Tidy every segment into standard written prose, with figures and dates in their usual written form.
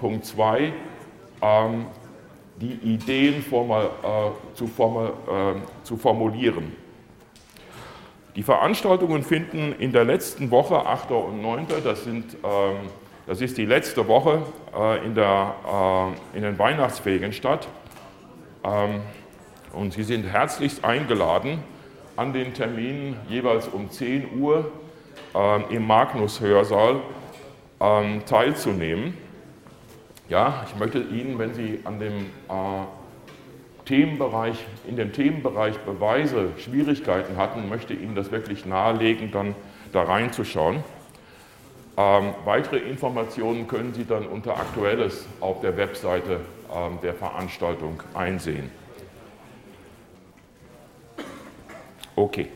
Punkt 2 die Ideen zu formulieren. Die Veranstaltungen finden in der letzten Woche, 8. und 9., das ist die letzte Woche in den Weihnachtsferien statt. Und Sie sind herzlichst eingeladen, an den Terminen jeweils um 10 Uhr im Magnus-Hörsaal teilzunehmen. Ja, ich möchte Ihnen, wenn Sie an dem in dem Themenbereich Beweise Schwierigkeiten hatten, möchte Ihnen das wirklich nahelegen, dann da reinzuschauen. Weitere Informationen können Sie dann unter Aktuelles auf der Webseite der Veranstaltung einsehen. Okay.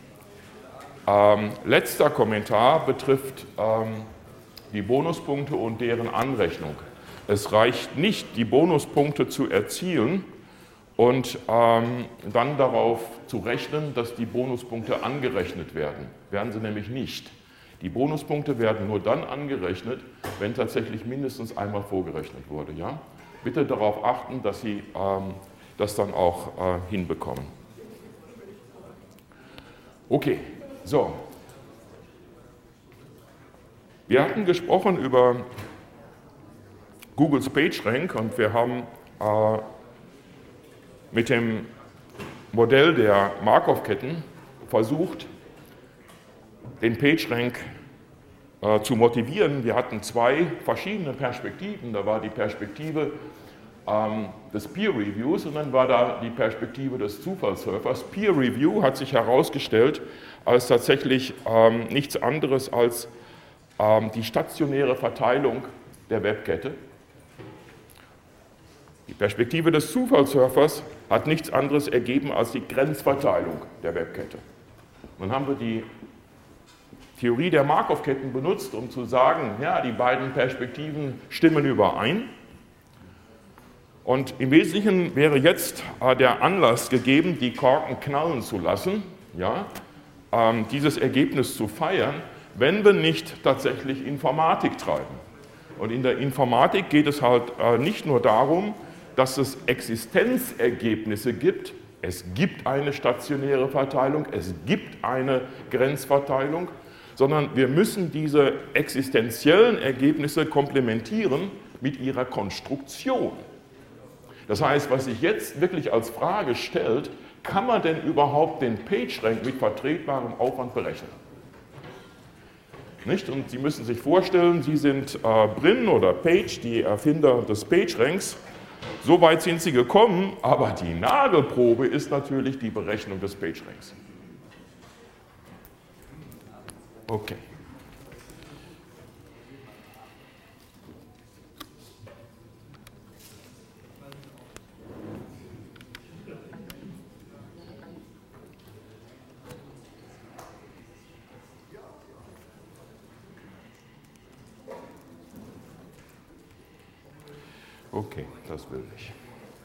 Letzter Kommentar betrifft die Bonuspunkte und deren Anrechnung. Es reicht nicht, die Bonuspunkte zu erzielen und dann darauf zu rechnen, dass die Bonuspunkte angerechnet werden. Werden sie nämlich nicht. Die Bonuspunkte werden nur dann angerechnet, wenn tatsächlich mindestens einmal vorgerechnet wurde. Ja? Bitte darauf achten, dass Sie das dann auch hinbekommen. Okay, so. Wir hatten gesprochen über Googles PageRank und wir haben mit dem Modell der Markov-Ketten versucht, den PageRank zu motivieren. Wir hatten zwei verschiedene Perspektiven. Da war die Perspektive des Peer Reviews und dann war da die Perspektive des Zufallssurfers. Peer Review hat sich herausgestellt als tatsächlich nichts anderes als die stationäre Verteilung der Webkette. Die Perspektive des Zufallssurfers hat nichts anderes ergeben als die Grenzverteilung der Webkette. Dann haben wir die Theorie der Markov-Ketten benutzt, um zu sagen, ja, die beiden Perspektiven stimmen überein. Und im Wesentlichen wäre jetzt der Anlass gegeben, die Korken knallen zu lassen, ja, dieses Ergebnis zu feiern, wenn wir nicht tatsächlich Informatik treiben. Und in der Informatik geht es halt nicht nur darum, dass es Existenzergebnisse gibt. Es gibt eine stationäre Verteilung, es gibt eine Grenzverteilung, sondern wir müssen diese existenziellen Ergebnisse komplementieren mit ihrer Konstruktion. Das heißt, was sich jetzt wirklich als Frage stellt, kann man denn überhaupt den PageRank mit vertretbarem Aufwand berechnen? Nicht? Und Sie müssen sich vorstellen, Sie sind Brin oder Page, die Erfinder des PageRanks. So weit sind Sie gekommen, aber die Nagelprobe ist natürlich die Berechnung des PageRanks. Okay. Okay, das will ich.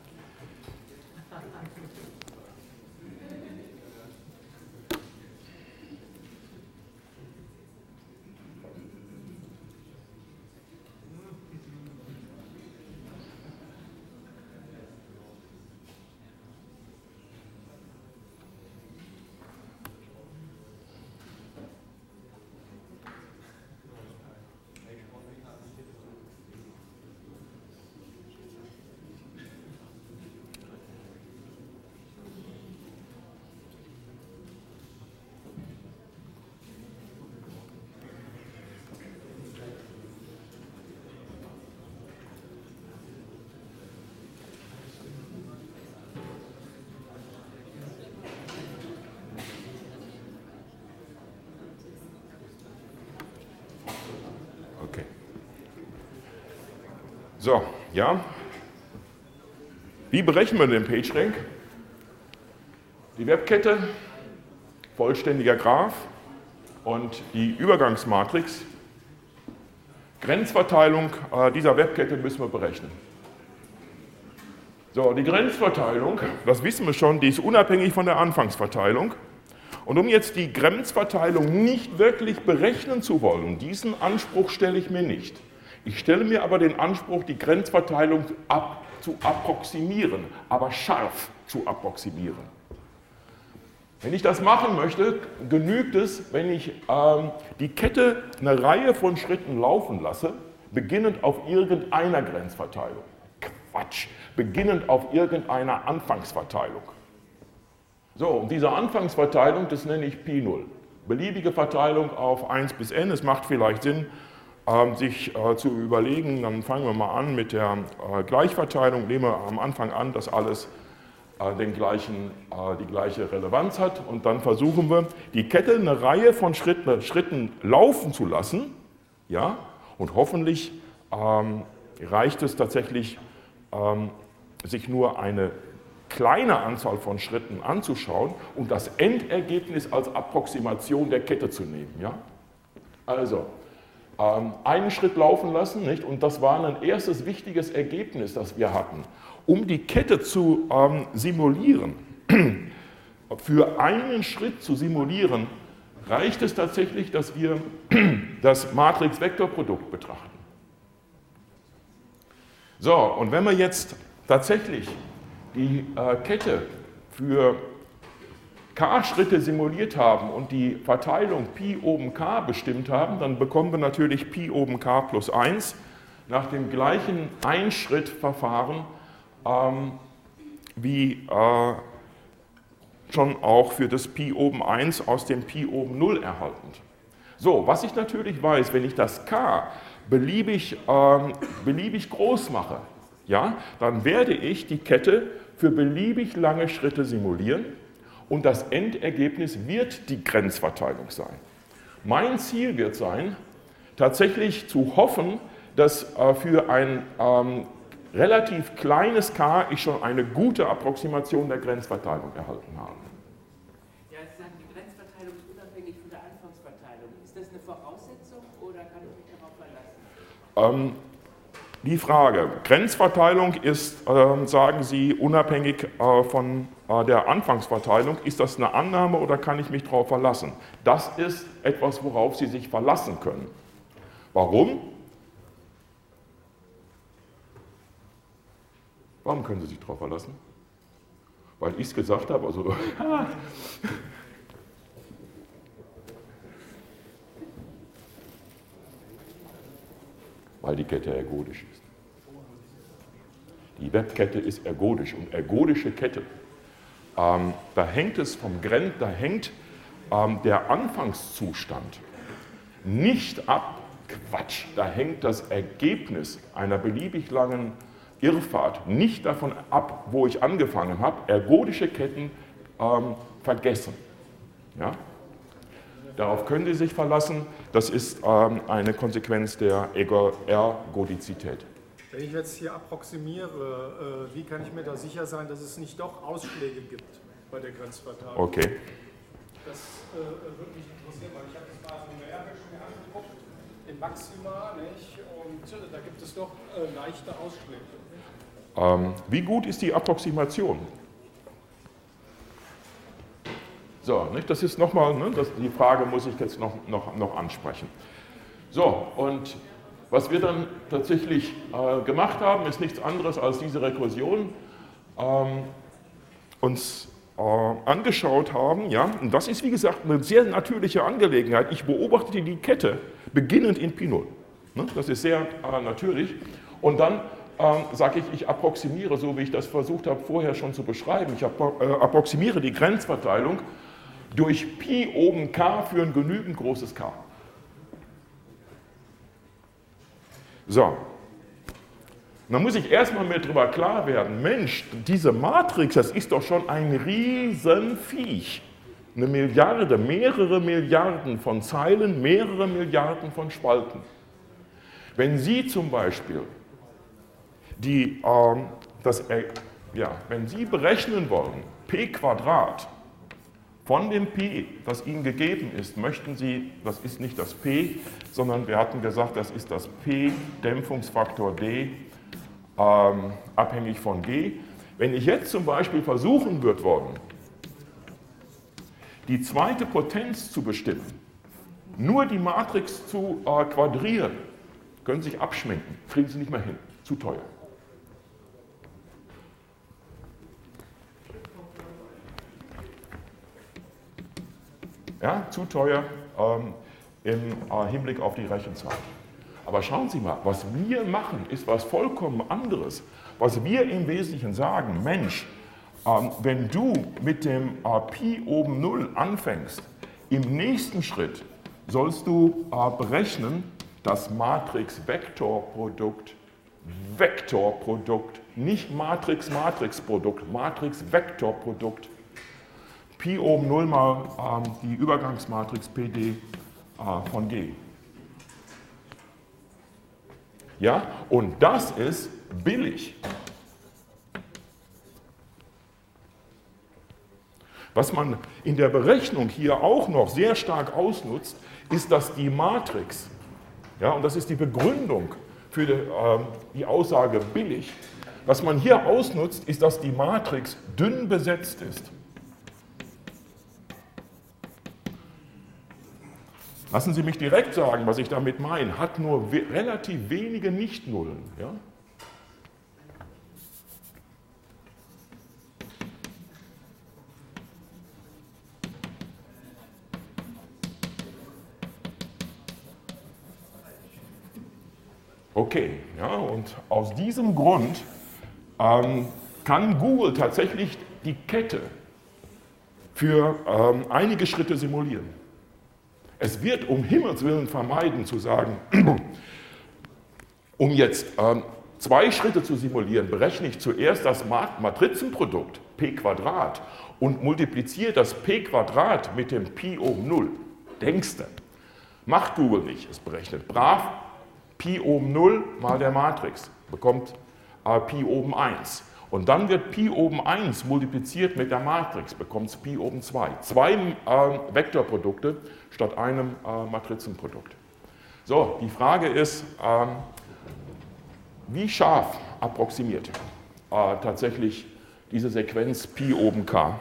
So, ja. Wie berechnen wir den PageRank? Die Webkette, vollständiger Graph und die Übergangsmatrix. Grenzverteilung dieser Webkette müssen wir berechnen. So, die Grenzverteilung, das wissen wir schon, die ist unabhängig von der Anfangsverteilung. Und um jetzt die Grenzverteilung nicht wirklich berechnen zu wollen, diesen Anspruch stelle ich mir nicht. Ich stelle mir aber den Anspruch, die Grenzverteilung zu approximieren, aber scharf zu approximieren. Wenn ich das machen möchte, genügt es, wenn ich die Kette eine Reihe von Schritten laufen lasse, beginnend auf irgendeiner Grenzverteilung. Quatsch, beginnend auf irgendeiner Anfangsverteilung. So, und diese Anfangsverteilung, das nenne ich Pi0. Beliebige Verteilung auf 1 bis n. Es macht vielleicht Sinn, sich zu überlegen, dann fangen wir mal an mit der Gleichverteilung. Nehmen wir am Anfang an, dass alles die gleiche Relevanz hat, und dann versuchen wir, die Kette eine Reihe von Schritten laufen zu lassen, ja, und hoffentlich reicht es tatsächlich, sich nur eine kleine Anzahl von Schritten anzuschauen und das Endergebnis als Approximation der Kette zu nehmen. Ja? Also, einen Schritt laufen lassen, nicht? Und das war ein erstes wichtiges Ergebnis, das wir hatten. Um die Kette zu simulieren, für einen Schritt zu simulieren, reicht es tatsächlich, dass wir das Matrix-Vektorprodukt betrachten. So, und wenn wir jetzt tatsächlich die Kette für k-Schritte simuliert haben und die Verteilung Pi oben k bestimmt haben, dann bekommen wir natürlich Pi oben k plus 1 nach dem gleichen Einschrittverfahren wie schon auch für das Pi oben 1 aus dem Pi oben 0 erhalten. So, was ich natürlich weiß, wenn ich das k beliebig groß mache, ja, dann werde ich die Kette für beliebig lange Schritte simulieren und das Endergebnis wird die Grenzverteilung sein. Mein Ziel wird sein, tatsächlich zu hoffen, dass für ein relativ kleines k ich schon eine gute Approximation der Grenzverteilung erhalten habe. Ja, Sie sagen, die Grenzverteilung ist unabhängig von der Anfangsverteilung. Ist das eine Voraussetzung oder kann ich mich darauf verlassen? Die Frage, Grenzverteilung ist, sagen Sie, unabhängig von der Anfangsverteilung. Ist das eine Annahme oder kann ich mich darauf verlassen? Das ist etwas, worauf Sie sich verlassen können. Warum? Warum können Sie sich darauf verlassen? Weil ich es gesagt habe, also... Weil die Kette ergodisch ist. Die Webkette ist ergodisch und ergodische Kette, da hängt der Anfangszustand nicht ab, Quatsch, da hängt das Ergebnis einer beliebig langen Irrfahrt nicht davon ab, wo ich angefangen habe. Ergodische Ketten vergessen. Ja? Darauf können Sie sich verlassen, das ist eine Konsequenz der Ergodizität. Wenn ich jetzt hier approximiere, wie kann ich mir da sicher sein, dass es nicht doch Ausschläge gibt bei der Grenzverteilung? Okay. Das würde mich interessieren, weil ich habe das mal numerisch mir angeguckt, im Maxima, nicht? Und da gibt es doch leichte Ausschläge. Wie gut ist die Approximation? So, nicht? Das ist nochmal, ne, die Frage muss ich jetzt noch ansprechen. So, und was wir dann tatsächlich gemacht haben, ist nichts anderes als diese Rekursion uns angeschaut haben. Ja? Und das ist, wie gesagt, eine sehr natürliche Angelegenheit. Ich beobachte die Kette beginnend in Pi0. Ne? Das ist sehr natürlich. Und dann sage ich approximiere, so wie ich das versucht habe vorher schon zu beschreiben. Ich approximiere die Grenzverteilung durch Pi oben k für ein genügend großes k. So, dann muss ich erstmal mir darüber klar werden, Mensch, diese Matrix, das ist doch schon ein Riesenviech. Eine Milliarde, mehrere Milliarden von Zeilen, mehrere Milliarden von Spalten. Wenn Sie zum Beispiel wenn Sie berechnen wollen, p² von dem p, das Ihnen gegeben ist, möchten Sie, das ist nicht das p, sondern wir hatten gesagt, das ist das p, Dämpfungsfaktor d, abhängig von g. Wenn ich jetzt zum Beispiel versuchen würde wollen, die zweite Potenz zu bestimmen, nur die Matrix zu quadrieren, können Sie sich abschminken, kriegen Sie nicht mehr hin, zu teuer. Ja, zu teuer im Hinblick auf die Rechenzeit. Aber schauen Sie mal, was wir machen, ist was vollkommen anderes. Was wir im Wesentlichen sagen, Mensch, wenn du mit dem Pi oben 0 anfängst, im nächsten Schritt sollst du berechnen das Matrix-Vektorprodukt, nicht Matrix-Matrix-Produkt, Matrix-Vektorprodukt. Pi oben 0 mal die Übergangsmatrix PD von G. Ja, und das ist billig. Was man in der Berechnung hier auch noch sehr stark ausnutzt, ist, dass die Matrix, ja, und das ist die Begründung für die Aussage billig, was man hier ausnutzt, ist, dass die Matrix dünn besetzt ist. Lassen Sie mich direkt sagen, was ich damit meine, hat nur relativ wenige Nichtnullen. Ja? Okay, ja, und aus diesem Grund kann Google tatsächlich die Kette für einige Schritte simulieren. Es wird um Himmels Willen vermeiden zu sagen, um jetzt 2 Schritte zu simulieren, berechne ich zuerst das Matrizenprodukt p² und multipliziere das p² mit dem Pi oben 0. Denkst du? Macht Google nicht. Es berechnet brav Pi oben 0 mal der Matrix, bekommt Pi oben 1. Und dann wird Pi oben 1 multipliziert mit der Matrix, bekommt es Pi oben 2. 2 Vektorprodukte statt einem Matrizenprodukt. So, die Frage ist, wie scharf approximiert tatsächlich diese Sequenz Pi oben k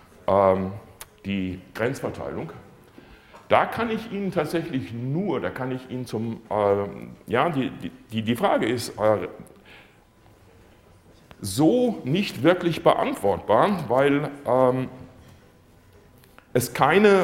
die Grenzverteilung? Da kann ich Ihnen tatsächlich nur, da kann ich Ihnen die Frage ist so nicht wirklich beantwortbar, weil es keine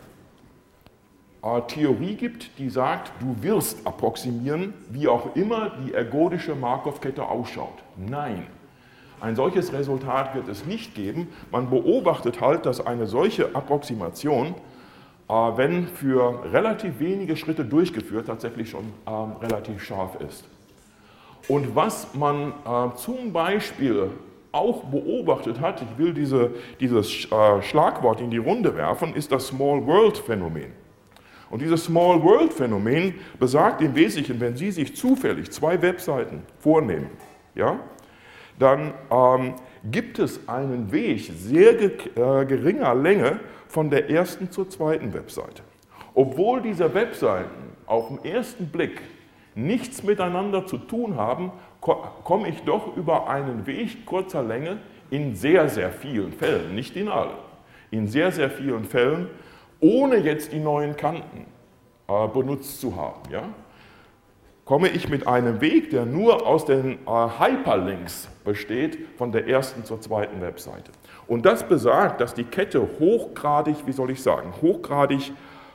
Theorie gibt, die sagt, du wirst approximieren, wie auch immer die ergodische Markov-Kette ausschaut. Nein, ein solches Resultat wird es nicht geben. Man beobachtet halt, dass eine solche Approximation, wenn für relativ wenige Schritte durchgeführt, tatsächlich schon relativ scharf ist. Und was man zum Beispiel auch beobachtet hat, ich will dieses Schlagwort in die Runde werfen, ist das Small World Phänomen. Und dieses Small World Phänomen besagt im Wesentlichen, wenn Sie sich zufällig 2 Webseiten vornehmen, ja, dann gibt es einen Weg sehr geringer Länge von der ersten zur zweiten Webseite. Obwohl diese Webseiten auf den ersten Blick nichts miteinander zu tun haben, komme ich doch über einen Weg kurzer Länge in sehr, sehr vielen Fällen, nicht in allen, in sehr, sehr vielen Fällen, ohne jetzt die neuen Kanten benutzt zu haben. Ja? Komme ich mit einem Weg, der nur aus den Hyperlinks besteht, von der ersten zur zweiten Webseite. Und das besagt, dass die Kette hochgradig, wie soll ich sagen, hochgradig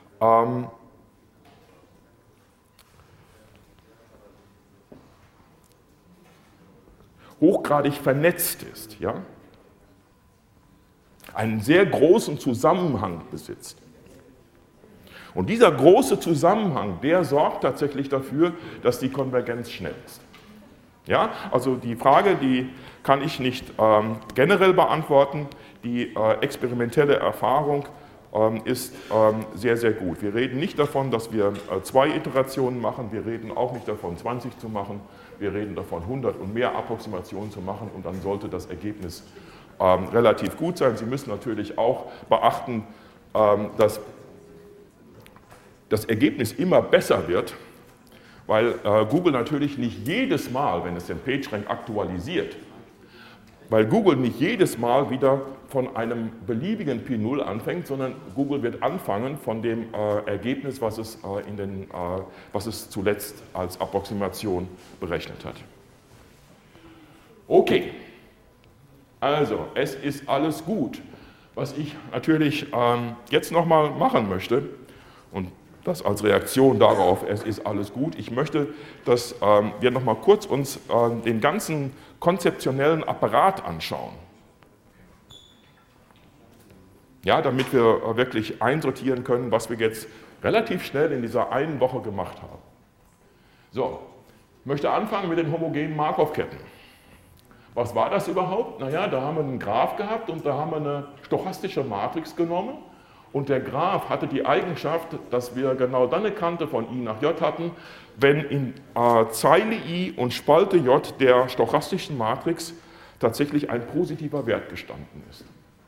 vernetzt ist, ja? Einen sehr großen Zusammenhang besitzt. Und dieser große Zusammenhang, der sorgt tatsächlich dafür, dass die Konvergenz schnell ist. Ja? Also die Frage, die kann ich nicht generell beantworten. Die experimentelle Erfahrung ist sehr, sehr gut. Wir reden nicht davon, dass wir 2 Iterationen machen, wir reden auch nicht davon, 20 zu machen, wir reden davon, 100 und mehr Approximationen zu machen und dann sollte das Ergebnis relativ gut sein. Sie müssen natürlich auch beachten, dass das Ergebnis immer besser wird, weil Google natürlich nicht jedes Mal, wenn es den PageRank aktualisiert, weil Google nicht jedes Mal wieder von einem beliebigen P0 anfängt, sondern Google wird anfangen von dem Ergebnis, was es zuletzt als Approximation berechnet hat. Okay, also es ist alles gut. Was ich natürlich jetzt nochmal machen möchte, und das als Reaktion darauf, es ist alles gut, ich möchte, dass wir nochmal kurz uns den ganzen konzeptionellen Apparat anschauen. Ja, damit wir wirklich einsortieren können, was wir jetzt relativ schnell in dieser einen Woche gemacht haben. So, ich möchte anfangen mit den homogenen Markov-Ketten. Was war das überhaupt? Naja, da haben wir einen Graph gehabt und da haben wir eine stochastische Matrix genommen und der Graph hatte die Eigenschaft, dass wir genau dann eine Kante von I nach J hatten, wenn in Zeile I und Spalte J der stochastischen Matrix tatsächlich ein positiver Wert gestanden ist.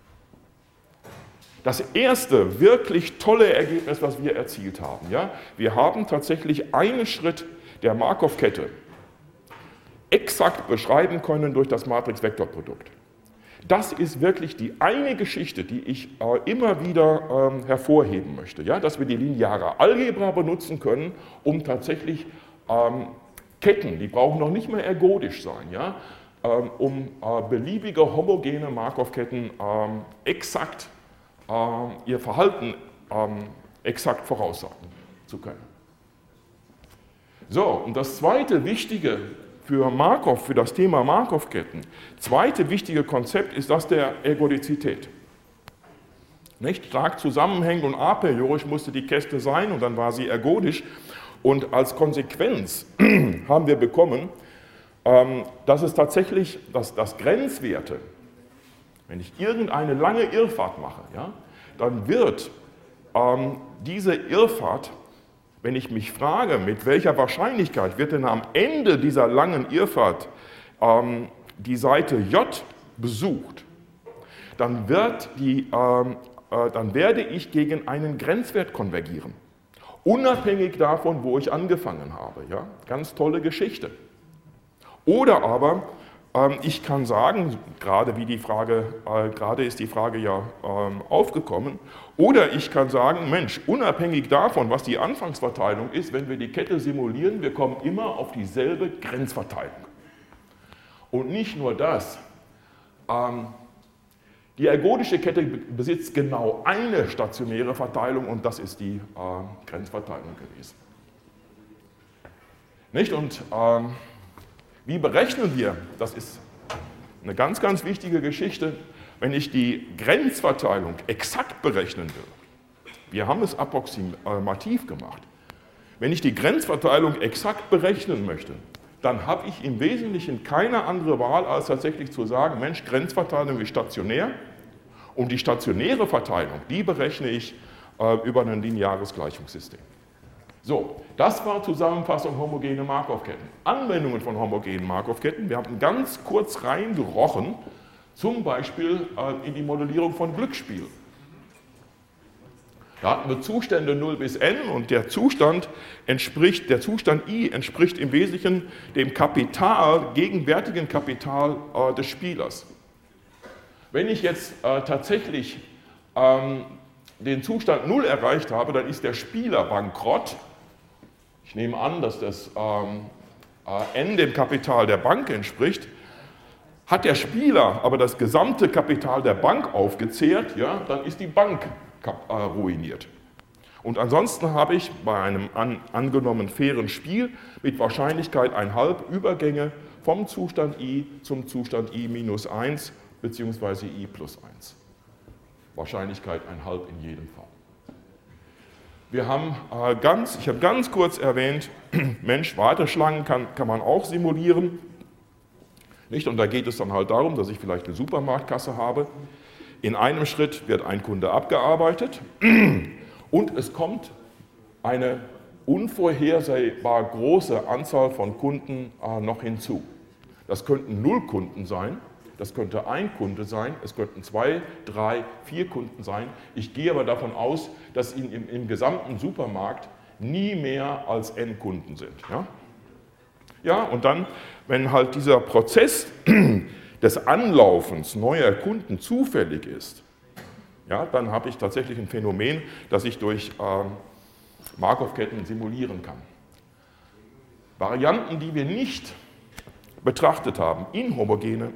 Das erste wirklich tolle Ergebnis, was wir erzielt haben, ja, wir haben tatsächlich einen Schritt der Markov-Kette exakt beschreiben können durch das Matrix-Vektor-Produkt. Das ist wirklich die eine Geschichte, die ich immer wieder hervorheben möchte, ja, dass wir die lineare Algebra benutzen können, um tatsächlich Ketten, die brauchen noch nicht mehr ergodisch sein, ja, um beliebige homogene Markov-Ketten exakt ihr Verhalten exakt voraussagen zu können. So, und das zweite wichtige für Markov, für das Thema Markov-Ketten, zweite wichtige Konzept ist das der Ergodizität. Nicht stark zusammenhängend und aperiorisch musste die Kette sein und dann war sie ergodisch. Und als Konsequenz haben wir bekommen, dass es tatsächlich, dass Grenzwerte, wenn ich irgendeine lange Irrfahrt mache, ja, dann wird diese Irrfahrt, wenn ich mich frage, mit welcher Wahrscheinlichkeit wird denn am Ende dieser langen Irrfahrt die Seite J besucht, dann werde ich gegen einen Grenzwert konvergieren. Unabhängig davon, wo ich angefangen habe. Ja? Ganz tolle Geschichte. Oder aber ich kann sagen, gerade ist die Frage ja aufgekommen, oder ich kann sagen, Mensch, unabhängig davon, was die Anfangsverteilung ist, wenn wir die Kette simulieren, wir kommen immer auf dieselbe Grenzverteilung. Und nicht nur das, die ergodische Kette besitzt genau eine stationäre Verteilung und das ist die Grenzverteilung gewesen. Nicht? Und wie berechnen wir? Das ist eine ganz, ganz wichtige Geschichte, wenn ich die Grenzverteilung exakt berechnen will. Wir haben es approximativ gemacht. Wenn ich die Grenzverteilung exakt berechnen möchte, dann habe ich im Wesentlichen keine andere Wahl, als tatsächlich zu sagen, Mensch, Grenzverteilung ist stationär und die stationäre Verteilung, die berechne ich über ein lineares Gleichungssystem. So, das war Zusammenfassung homogene Markov-Ketten. Anwendungen von homogenen Markov-Ketten, wir haben ganz kurz reingerochen, zum Beispiel in die Modellierung von Glücksspiel. Da hatten wir Zustände 0 bis n und der Zustand I entspricht im Wesentlichen dem gegenwärtigen Kapital des Spielers. Wenn ich jetzt tatsächlich den Zustand 0 erreicht habe, dann ist der Spieler bankrott. Ich nehme an, dass das n dem Kapital der Bank entspricht. Hat der Spieler aber das gesamte Kapital der Bank aufgezehrt, ja, dann ist die Bank ruiniert. Und ansonsten habe ich bei einem angenommen fairen Spiel mit Wahrscheinlichkeit 1,5 Übergänge vom Zustand I zum Zustand I minus 1 bzw. I plus 1. Wahrscheinlichkeit 1,5 in jedem Fall. Ich habe ganz kurz erwähnt, Mensch, Warteschlangen kann man auch simulieren. Nicht? Und da geht es dann halt darum, dass ich vielleicht eine Supermarktkasse habe. In einem Schritt wird ein Kunde abgearbeitet und es kommt eine unvorhersehbar große Anzahl von Kunden noch hinzu. Das könnten 0 Kunden sein. Das könnte ein Kunde sein, es könnten 2, 3, 4 Kunden sein. Ich gehe aber davon aus, dass im gesamten Supermarkt nie mehr als n Kunden sind. Ja? Ja, und dann, wenn halt dieser Prozess des Anlaufens neuer Kunden zufällig ist, ja, dann habe ich tatsächlich ein Phänomen, das ich durch Markov-Ketten simulieren kann. Varianten, die wir nicht betrachtet haben, inhomogene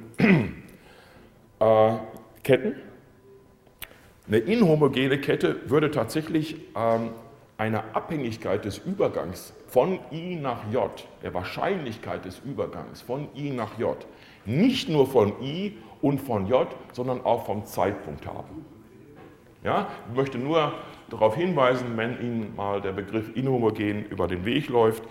Ketten. Eine inhomogene Kette würde tatsächlich eine Abhängigkeit des Übergangs von I nach J, der Wahrscheinlichkeit des Übergangs von I nach J, nicht nur von I und von J, sondern auch vom Zeitpunkt haben. Ja, ich möchte nur darauf hinweisen, wenn Ihnen mal der Begriff inhomogen über den Weg läuft,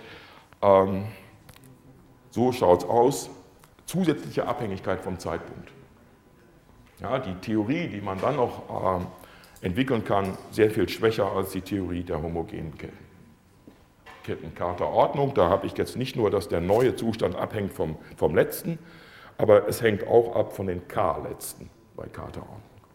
so schaut es aus, zusätzliche Abhängigkeit vom Zeitpunkt. Ja, die Theorie, die man dann noch entwickeln kann, sehr viel schwächer als die Theorie der homogenen Ketten. Kettenkarterordnung, da habe ich jetzt nicht nur, dass der neue Zustand abhängt vom letzten, aber es hängt auch ab von den K-letzten bei Carterordnung.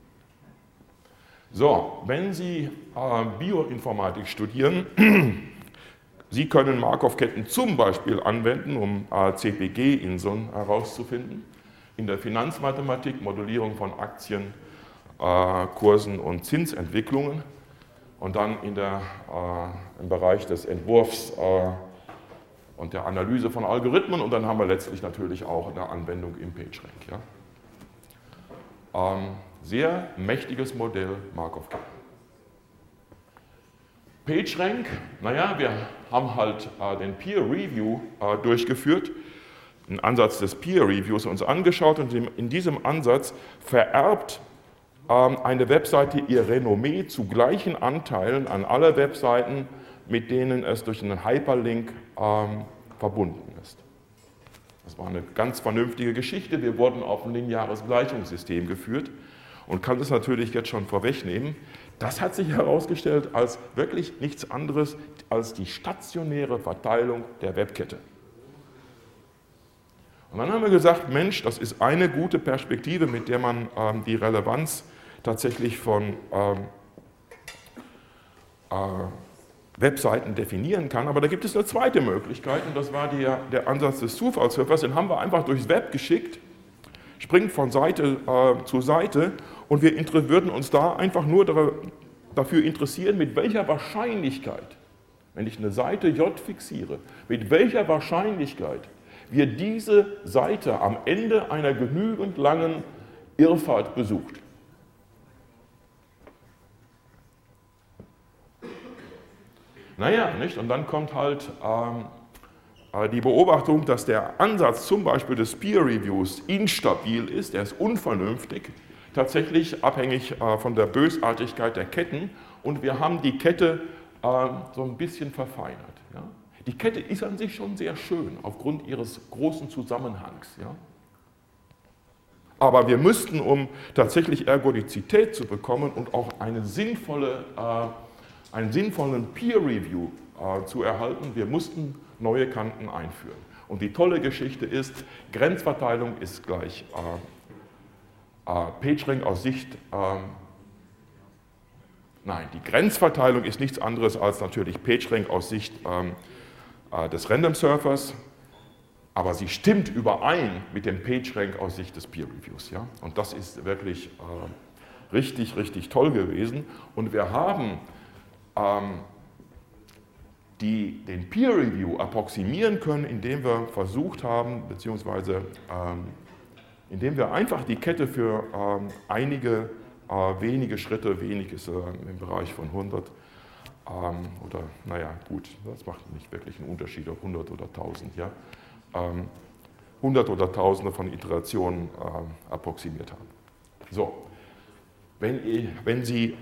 So, wenn Sie Bioinformatik studieren, Sie können Markov-Ketten zum Beispiel anwenden, um CPG-Inseln herauszufinden. In der Finanzmathematik Modellierung von Aktien, Kursen und Zinsentwicklungen und dann im Bereich des Entwurfs und der Analyse von Algorithmen und dann haben wir letztlich natürlich auch eine Anwendung im PageRank. Ja. Sehr mächtiges Modell Markov-Ketten. PageRank, naja, wir haben halt den Peer Review durchgeführt, einen Ansatz des Peer Reviews uns angeschaut und in diesem Ansatz vererbt eine Webseite ihr Renommee zu gleichen Anteilen an alle Webseiten, mit denen es durch einen Hyperlink verbunden ist. Das war eine ganz vernünftige Geschichte. Wir wurden auf ein lineares Gleichungssystem geführt und kann das natürlich jetzt schon vorwegnehmen. Das hat sich herausgestellt als wirklich nichts anderes als die stationäre Verteilung der Webkette. Und dann haben wir gesagt, Mensch, das ist eine gute Perspektive, mit der man die Relevanz tatsächlich von Webseiten definieren kann. Aber da gibt es eine zweite Möglichkeit und das war der Ansatz des Zufallswürfers. Den haben wir einfach durchs Web geschickt, springt von Seite zu Seite und wir würden uns da einfach nur dafür interessieren, mit welcher Wahrscheinlichkeit, wenn ich eine Seite J fixiere, mit welcher Wahrscheinlichkeit wir diese Seite am Ende einer genügend langen Irrfahrt besucht. Naja, nicht? Und dann kommt halt die Beobachtung, dass der Ansatz zum Beispiel des Peer Reviews instabil ist, er ist unvernünftig, tatsächlich abhängig von der Bösartigkeit der Ketten und wir haben die Kette so ein bisschen verfeinert. Ja? Die Kette ist an sich schon sehr schön, aufgrund ihres großen Zusammenhangs. Ja? Aber wir müssten, um tatsächlich Ergodizität zu bekommen und auch einen sinnvollen Peer-Review zu erhalten, wir mussten neue Kanten einführen. Und die tolle Geschichte ist, Grenzverteilung ist gleich PageRank aus Sicht, nein, die Grenzverteilung ist nichts anderes als natürlich PageRank aus Sicht des Random Surfers, aber sie stimmt überein mit dem PageRank aus Sicht des Peer Reviews. Ja? Und das ist wirklich richtig, richtig toll gewesen. Und wir haben den Peer Review approximieren können, indem wir versucht haben, beziehungsweise indem wir einfach die Kette für einige wenige Schritte, wenig ist im Bereich von 100, oder naja, gut, das macht nicht wirklich einen Unterschied, ob 100 oder 1000, ja, 100 oder Tausende von Iterationen approximiert haben. So, wenn Sie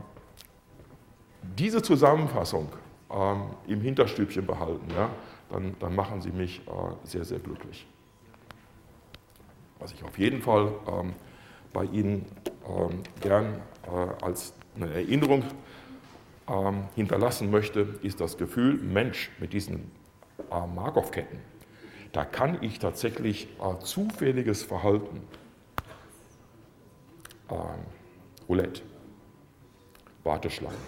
diese Zusammenfassung im Hinterstübchen behalten, ja, dann machen Sie mich sehr, sehr glücklich. Was ich auf jeden Fall bei Ihnen gern als eine Erinnerung hinterlassen möchte, ist das Gefühl, Mensch, mit diesen Markov-Ketten, da kann ich tatsächlich zufälliges Verhalten, Roulette, Warteschlangen,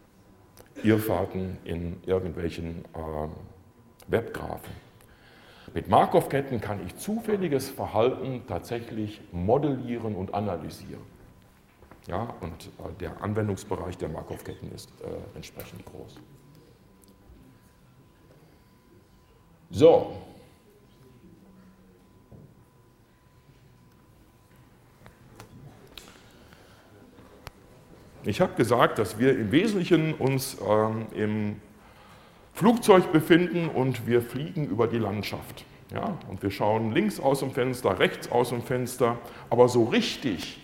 Irrfahrten in irgendwelchen Webgraphen, mit Markov-Ketten kann ich zufälliges Verhalten tatsächlich modellieren und analysieren. Ja, und der Anwendungsbereich der Markov-Ketten ist entsprechend groß. So. Ich habe gesagt, dass wir im Wesentlichen uns im Flugzeug befinden und wir fliegen über die Landschaft. Ja? Und wir schauen links aus dem Fenster, rechts aus dem Fenster, aber so richtig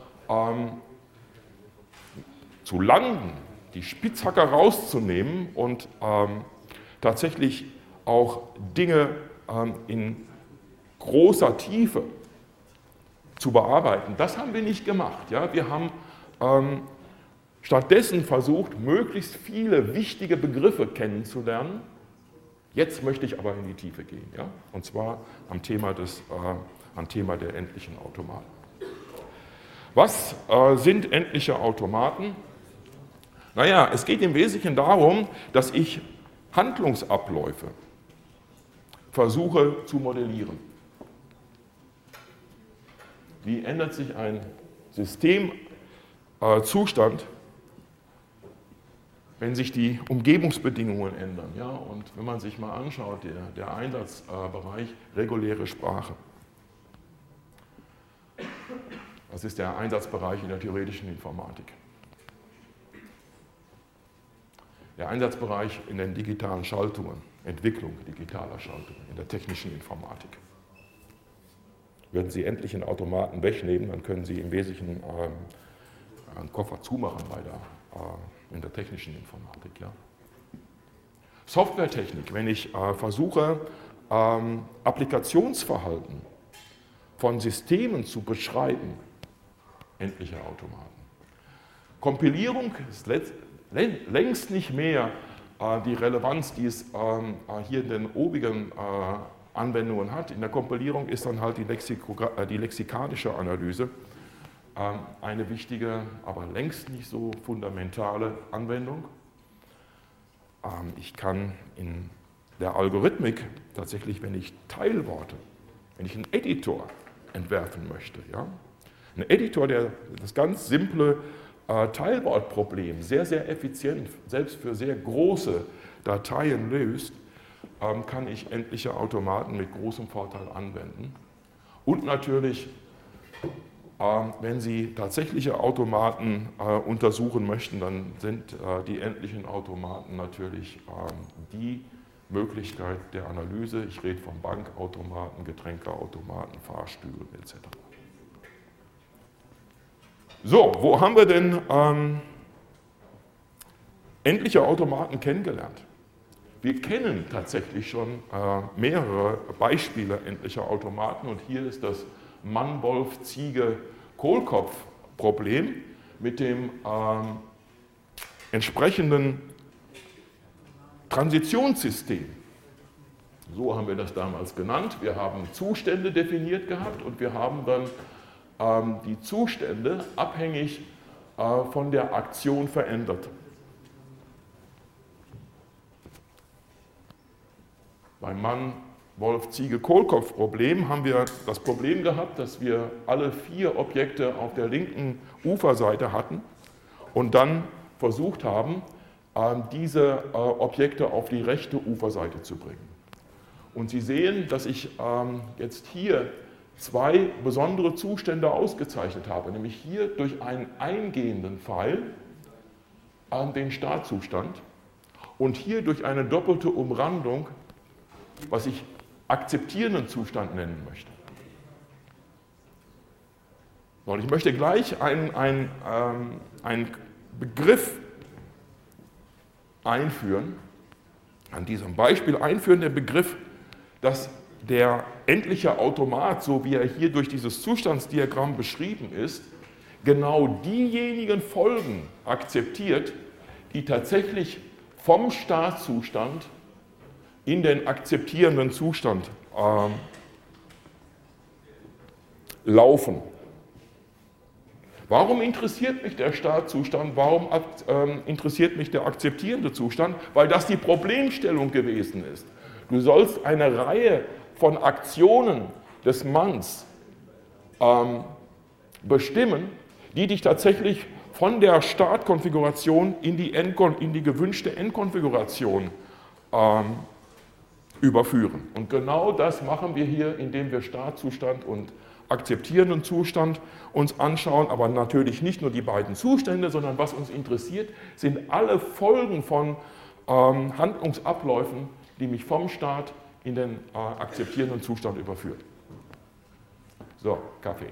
zu landen, die Spitzhacker rauszunehmen und tatsächlich auch Dinge in großer Tiefe zu bearbeiten, das haben wir nicht gemacht. Ja? Wir haben stattdessen versucht, möglichst viele wichtige Begriffe kennenzulernen. Jetzt möchte ich aber in die Tiefe gehen, ja? Und zwar am Thema der endlichen Automaten. Was sind endliche Automaten? Naja, es geht im Wesentlichen darum, dass ich Handlungsabläufe versuche zu modellieren. Wie ändert sich ein Systemzustand, wenn sich die Umgebungsbedingungen ändern? Ja? Und wenn man sich mal anschaut, der Einsatzbereich reguläre Sprache. Das ist der Einsatzbereich in der theoretischen Informatik. Der Einsatzbereich in den digitalen Schaltungen, Entwicklung digitaler Schaltungen, in der technischen Informatik. Würden Sie endlich einen Automaten wegnehmen, dann können Sie im Wesentlichen einen Koffer zumachen in der technischen Informatik. Ja. Softwaretechnik, wenn ich versuche, Applikationsverhalten von Systemen zu beschreiben, endliche Automaten. Kompilierung ist längst nicht mehr die Relevanz, die es hier in den obigen Anwendungen hat. In der Kompilierung ist dann halt die lexikalische Analyse eine wichtige, aber längst nicht so fundamentale Anwendung. Ich kann in der Algorithmik tatsächlich, wenn ich Teilworte, wenn ich einen Editor entwerfen möchte, ja, ein Editor, der das ganz simple Teilwortproblem sehr, sehr effizient, selbst für sehr große Dateien löst, kann ich endliche Automaten mit großem Vorteil anwenden. Und natürlich, wenn Sie tatsächliche Automaten untersuchen möchten, dann sind die endlichen Automaten natürlich die Möglichkeit der Analyse. Ich rede von Bankautomaten, Getränkeautomaten, Fahrstühlen etc. So, wo haben wir denn endliche Automaten kennengelernt? Wir kennen tatsächlich schon mehrere Beispiele endlicher Automaten und hier ist das Mann-Wolf-Ziege-Kohlkopf-Problem mit dem entsprechenden Transitionssystem. So haben wir das damals genannt. Wir haben Zustände definiert gehabt und wir haben dann die Zustände abhängig von der Aktion verändert. Beim Mann-Wolf-Ziege-Kohlkopf-Problem haben wir das Problem gehabt, dass wir alle 4 Objekte auf der linken Uferseite hatten und dann versucht haben, diese Objekte auf die rechte Uferseite zu bringen. Und Sie sehen, dass ich jetzt hier 2 besondere Zustände ausgezeichnet habe, nämlich hier durch einen eingehenden Pfeil den Startzustand und hier durch eine doppelte Umrandung, was ich akzeptierenden Zustand nennen möchte. Und ich möchte gleich einen Begriff einführen, an diesem Beispiel einführen, den Begriff, dass der endliche Automat, so wie er hier durch dieses Zustandsdiagramm beschrieben ist, genau diejenigen Folgen akzeptiert, die tatsächlich vom Startzustand in den akzeptierenden Zustand laufen. Warum interessiert mich der Startzustand? Warum interessiert mich der akzeptierende Zustand? Weil das die Problemstellung gewesen ist. Du sollst eine Reihe von Aktionen des Manns bestimmen, die dich tatsächlich von der Startkonfiguration in die gewünschte Endkonfiguration überführen. Und genau das machen wir hier, indem wir Startzustand und akzeptierenden Zustand uns anschauen, aber natürlich nicht nur die beiden Zustände, sondern was uns interessiert, sind alle Folgen von Handlungsabläufen, die mich vom Start in den akzeptierenden Zustand überführt. So, Kaffee.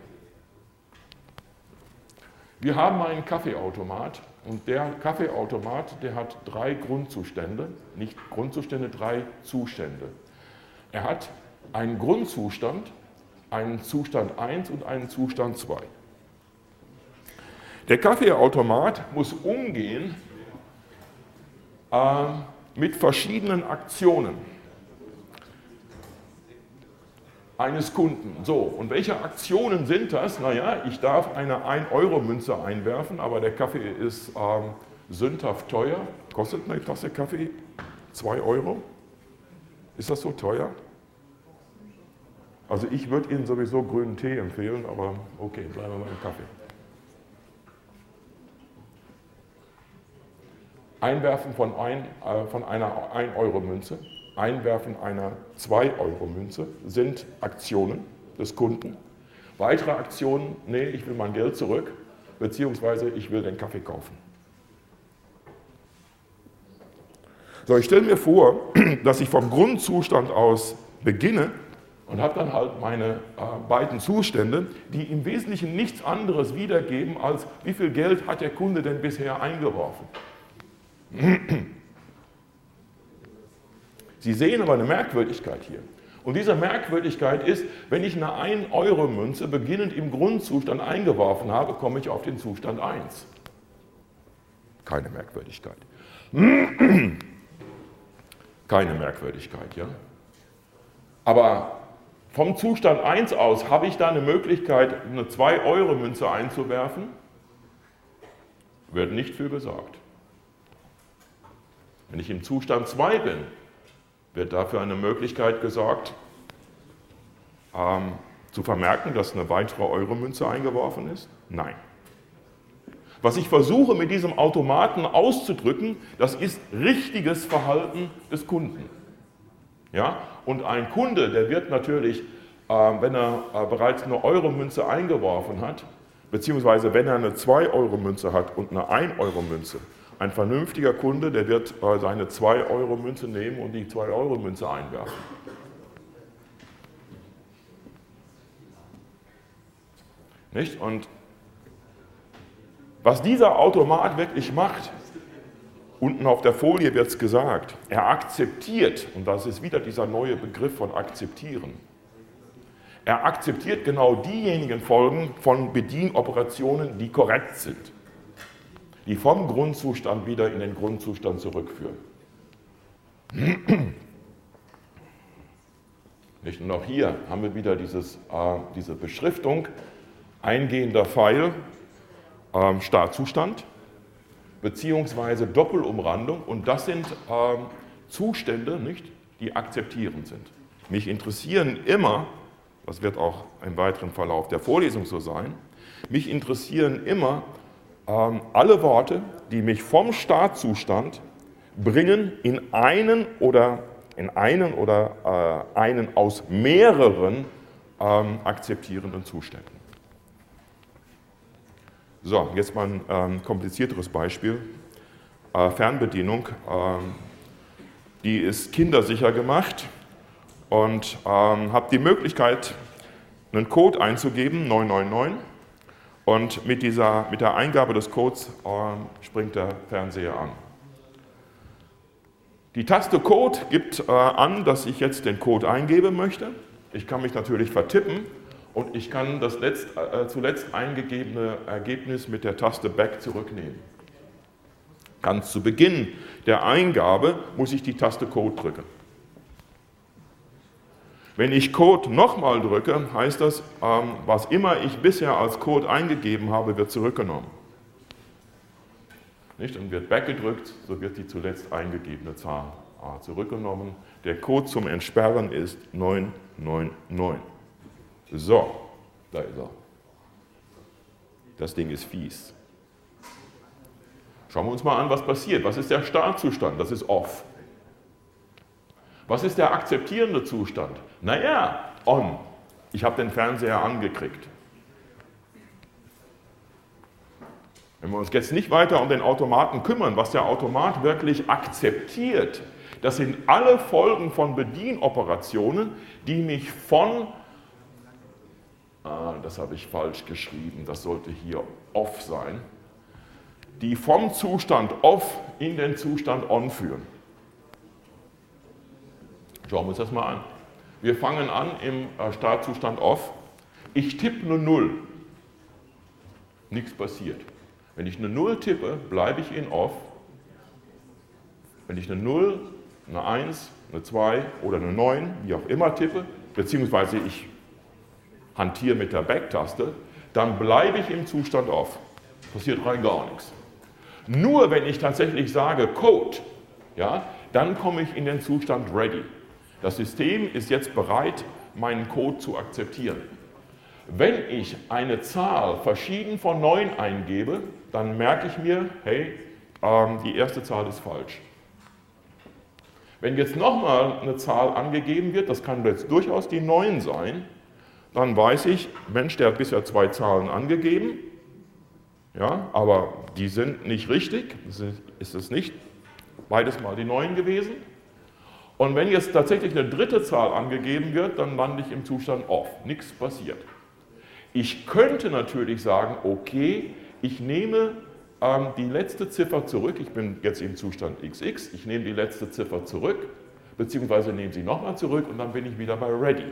Wir haben einen Kaffeeautomat und der Kaffeeautomat, der hat 3 Grundzustände, nicht Grundzustände, 3 Zustände. Er hat einen Grundzustand, einen Zustand 1 und einen Zustand 2. Der Kaffeeautomat muss umgehen mit verschiedenen Aktionen eines Kunden. So, und welche Aktionen sind das? Naja, ich darf eine 1-Euro-Münze einwerfen, aber der Kaffee ist sündhaft teuer. Kostet eine Tasse Kaffee 2 Euro? Ist das so teuer? Also ich würde Ihnen sowieso grünen Tee empfehlen, aber okay, bleiben wir mal im Kaffee. Einwerfen von einer 1-Euro-Münze, Einwerfen einer 2-Euro-Münze sind Aktionen des Kunden. Weitere Aktionen, nee, ich will mein Geld zurück, beziehungsweise ich will den Kaffee kaufen. So, ich stelle mir vor, dass ich vom Grundzustand aus beginne und habe dann halt meine beiden Zustände, die im Wesentlichen nichts anderes wiedergeben, als wie viel Geld hat der Kunde denn bisher eingeworfen. Sie sehen aber eine Merkwürdigkeit hier. Und diese Merkwürdigkeit ist, wenn ich eine 1-Euro-Münze beginnend im Grundzustand eingeworfen habe, komme ich auf den Zustand 1. Keine Merkwürdigkeit. Keine Merkwürdigkeit, ja. Aber vom Zustand 1 aus habe ich da eine Möglichkeit, eine 2-Euro-Münze einzuwerfen? Wird nicht für gesorgt. Wenn ich im Zustand 2 bin, wird dafür eine Möglichkeit gesorgt, zu vermerken, dass eine weitere Euro-Münze eingeworfen ist? Nein. Was ich versuche mit diesem Automaten auszudrücken, das ist richtiges Verhalten des Kunden. Ja? Und ein Kunde, der wird natürlich, wenn er bereits eine Euro-Münze eingeworfen hat, beziehungsweise wenn er eine 2-Euro-Münze hat und eine 1-Euro-Münze, ein vernünftiger Kunde, der wird seine 2-Euro-Münze nehmen und die 2-Euro-Münze einwerfen. Nicht? Und was dieser Automat wirklich macht, unten auf der Folie wird es gesagt, er akzeptiert, und das ist wieder dieser neue Begriff von akzeptieren, er akzeptiert genau diejenigen Folgen von Bedienoperationen, die korrekt sind, die vom Grundzustand wieder in den Grundzustand zurückführen. Nicht? Und auch hier haben wir wieder diese Beschriftung, eingehender Pfeil, Startzustand, beziehungsweise Doppelumrandung, und das sind Zustände, nicht, die akzeptierend sind. Mich interessieren immer, das wird auch im weiteren Verlauf der Vorlesung so sein, mich interessieren immer alle Worte, die mich vom Startzustand bringen in einen aus mehreren akzeptierenden Zuständen. So, jetzt mal ein komplizierteres Beispiel. Fernbedienung, die ist kindersicher gemacht und habe die Möglichkeit, einen Code einzugeben, 999, und mit der Eingabe des Codes springt der Fernseher an. Die Taste Code gibt an, dass ich jetzt den Code eingeben möchte. Ich kann mich natürlich vertippen und ich kann das zuletzt eingegebene Ergebnis mit der Taste Back zurücknehmen. Ganz zu Beginn der Eingabe muss ich die Taste Code drücken. Wenn ich Code nochmal drücke, heißt das, was immer ich bisher als Code eingegeben habe, wird zurückgenommen. Nicht? Und wird Back gedrückt, so wird die zuletzt eingegebene Zahl A zurückgenommen. Der Code zum Entsperren ist 999. So, da ist er. Das Ding ist fies. Schauen wir uns mal an, was passiert. Was ist der Startzustand? Das ist off. Was ist der akzeptierende Zustand? Naja, on. Ich habe den Fernseher angekriegt. Wenn wir uns jetzt nicht weiter um den Automaten kümmern, was der Automat wirklich akzeptiert, das sind alle Folgen von Bedienoperationen, die mich von, das habe ich falsch geschrieben, das sollte hier off sein, die vom Zustand off in den Zustand on führen. Schauen wir uns das mal an. Wir fangen an im Startzustand off. Ich tippe eine 0. Nichts passiert. Wenn ich eine 0 tippe, bleibe ich in off. Wenn ich eine 0, eine 1, eine 2 oder eine 9, wie auch immer tippe, beziehungsweise ich hantiere mit der Back-Taste, dann bleibe ich im Zustand off. Passiert rein gar nichts. Nur wenn ich tatsächlich sage Code, ja, dann komme ich in den Zustand ready. Das System ist jetzt bereit, meinen Code zu akzeptieren. Wenn ich eine Zahl verschieden von 9 eingebe, dann merke ich mir, hey, die erste Zahl ist falsch. Wenn jetzt nochmal eine Zahl angegeben wird, das kann jetzt durchaus die 9 sein, dann weiß ich, Mensch, der hat bisher 2 Zahlen angegeben, ja, aber die sind nicht richtig, ist es nicht beides mal die 9 gewesen. Und wenn jetzt tatsächlich eine dritte Zahl angegeben wird, dann lande ich im Zustand off, nichts passiert. Ich könnte natürlich sagen, okay, ich nehme die letzte Ziffer zurück, ich bin jetzt im Zustand XX, ich nehme die letzte Ziffer zurück, beziehungsweise nehme sie nochmal zurück und dann bin ich wieder bei Ready.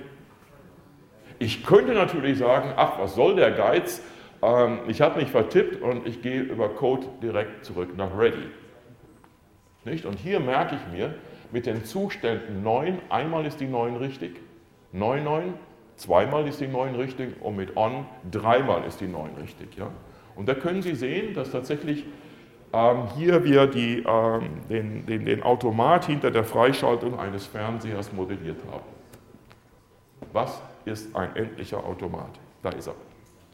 Ich könnte natürlich sagen, ach, was soll der Geiz, ich habe mich vertippt und ich gehe über Code direkt zurück nach Ready. Nicht? Und hier merke ich mir, mit den Zuständen 9, einmal ist die 9 richtig, 9, 9, zweimal ist die 9 richtig und mit on, dreimal ist die 9 richtig. Ja? Und da können Sie sehen, dass tatsächlich hier wir den Automat hinter der Freischaltung eines Fernsehers modelliert haben. Was ist ein endlicher Automat? Da ist er.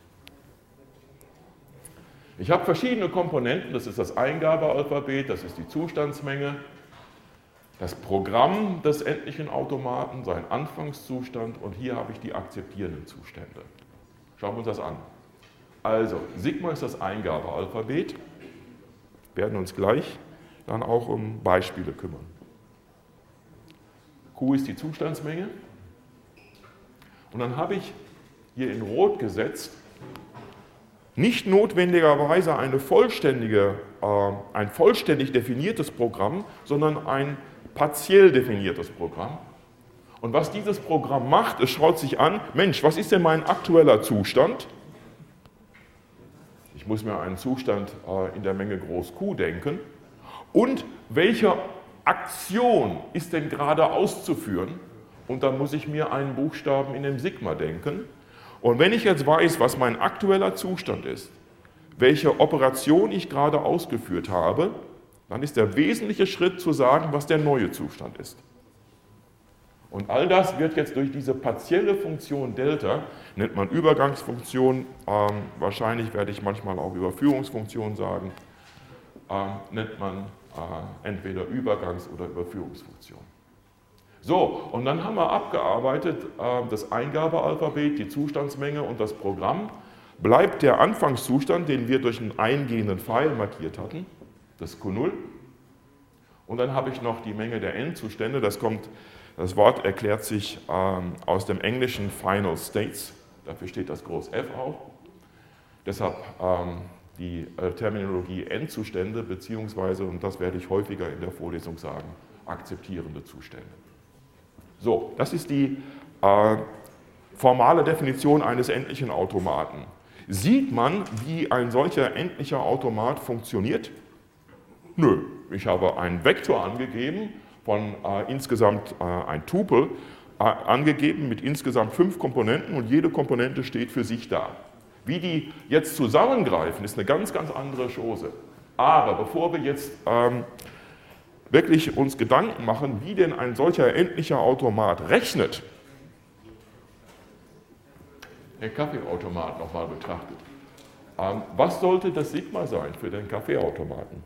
Ich habe verschiedene Komponenten, das ist das Eingabealphabet, das ist die Zustandsmenge, das Programm des endlichen Automaten, sein Anfangszustand und hier habe ich die akzeptierenden Zustände. Schauen wir uns das an. Also, Sigma ist das Eingabealphabet, wir werden uns gleich dann auch um Beispiele kümmern. Q ist die Zustandsmenge und dann habe ich hier in Rot gesetzt, nicht notwendigerweise ein vollständig definiertes Programm, sondern ein partiell definiertes Programm. Und was dieses Programm macht, es schaut sich an, Mensch, was ist denn mein aktueller Zustand? Ich muss mir einen Zustand in der Menge groß Q denken. Und welche Aktion ist denn gerade auszuführen? Und dann muss ich mir einen Buchstaben in dem Sigma denken. Und wenn ich jetzt weiß, was mein aktueller Zustand ist, welche Operation ich gerade ausgeführt habe, dann ist der wesentliche Schritt zu sagen, was der neue Zustand ist. Und all das wird jetzt durch diese partielle Funktion Delta, nennt man Übergangsfunktion, wahrscheinlich werde ich manchmal auch Überführungsfunktion sagen, nennt man entweder Übergangs- oder Überführungsfunktion. So, und dann haben wir abgearbeitet das Eingabealphabet, die Zustandsmenge und das Programm. Bleibt der Anfangszustand, den wir durch einen eingehenden Pfeil markiert hatten, das Q0. Und dann habe ich noch die Menge der Endzustände, das Wort erklärt sich aus dem englischen Final States, dafür steht das Groß F auch. Deshalb die Terminologie Endzustände, beziehungsweise, und das werde ich häufiger in der Vorlesung sagen, akzeptierende Zustände. So, das ist die formale Definition eines endlichen Automaten. Sieht man, wie ein solcher endlicher Automat funktioniert? Nö, ich habe einen Vektor angegeben, von insgesamt ein Tupel angegeben mit insgesamt 5 Komponenten und jede Komponente steht für sich da. Wie die jetzt zusammengreifen, ist eine ganz, ganz andere Chose. Aber bevor wir jetzt wirklich uns Gedanken machen, wie denn ein solcher endlicher Automat rechnet, den Kaffeeautomat nochmal betrachtet. Was sollte das Sigma sein für den Kaffeeautomaten?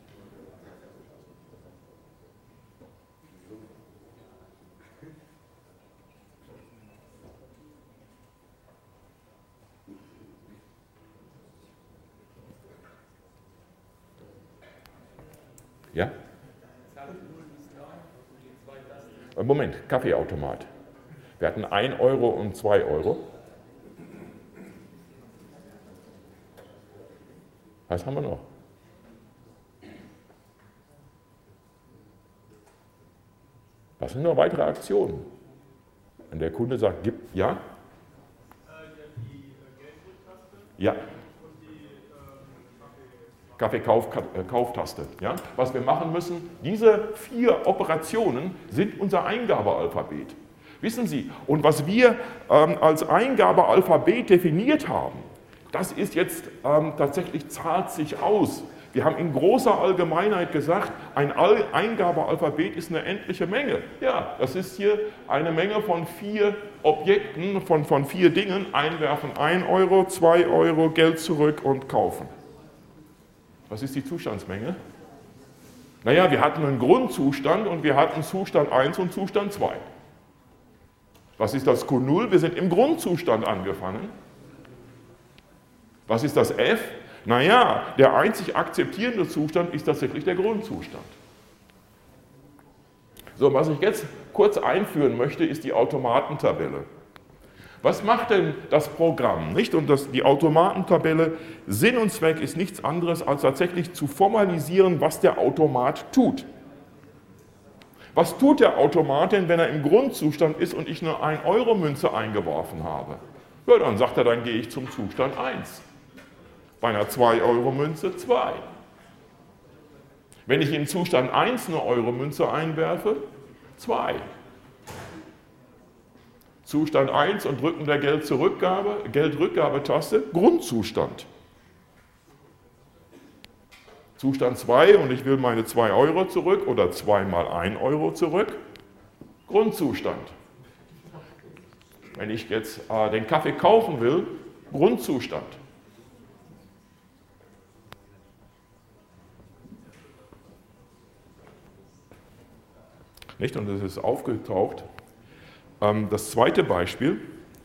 Ja? Moment, Kaffeeautomat. Wir hatten 1 Euro und 2 Euro. Was haben wir noch? Was sind noch weitere Aktionen? Wenn der Kunde sagt, gib, ja? Die Geldrücktaste. Ja. Und die Kaffeekauftaste. Ja? Was wir machen müssen, diese 4 Operationen sind unser Eingabealphabet. Wissen Sie, und was wir als Eingabealphabet definiert haben, das ist jetzt tatsächlich, zahlt sich aus. Wir haben in großer Allgemeinheit gesagt, ein Eingabealphabet ist eine endliche Menge. Ja, das ist hier eine Menge von 4 Objekten, von 4 Dingen. Einwerfen 1 Euro, 2 Euro, Geld zurück und kaufen. Was ist die Zustandsmenge? Naja, wir hatten einen Grundzustand und wir hatten Zustand 1 und Zustand 2. Was ist das Q0? Wir sind im Grundzustand angefangen. Was ist das F? Naja, der einzig akzeptierende Zustand ist tatsächlich der Grundzustand. So, was ich jetzt kurz einführen möchte, ist die Automatentabelle. Was macht denn das Programm? Nicht? Und die Automatentabelle, Sinn und Zweck ist nichts anderes, als tatsächlich zu formalisieren, was der Automat tut. Was tut der Automat denn, wenn er im Grundzustand ist und ich eine 1-Euro-Münze eingeworfen habe? Ja, dann sagt er, dann gehe ich zum Zustand 1. Bei einer 2-Euro-Münze 2. Wenn ich in Zustand 1 eine Euro-Münze einwerfe, 2. Zustand 1 und Drücken der Geldrückgabetaste, Grundzustand. Zustand 2 und ich will meine 2 Euro zurück oder 2 mal 1 Euro zurück, Grundzustand. Wenn ich jetzt den Kaffee kaufen will, Grundzustand. Nicht? Und es ist aufgetaucht. Das zweite Beispiel,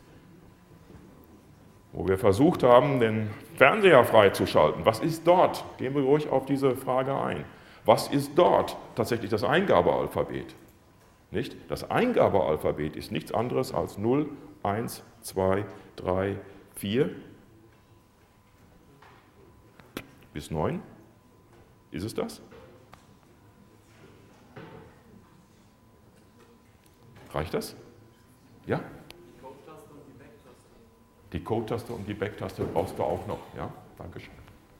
wo wir versucht haben, den Fernseher freizuschalten. Was ist dort? Gehen wir ruhig auf diese Frage ein. Was ist dort tatsächlich das Eingabealphabet? Nicht? Das Eingabealphabet ist nichts anderes als 0, 1, 2, 3, 4 bis 9. Ist es das? Reicht das? Ja? Die Code-Taste und die Back-Taste brauchst du auch noch. Ja, Dankeschön.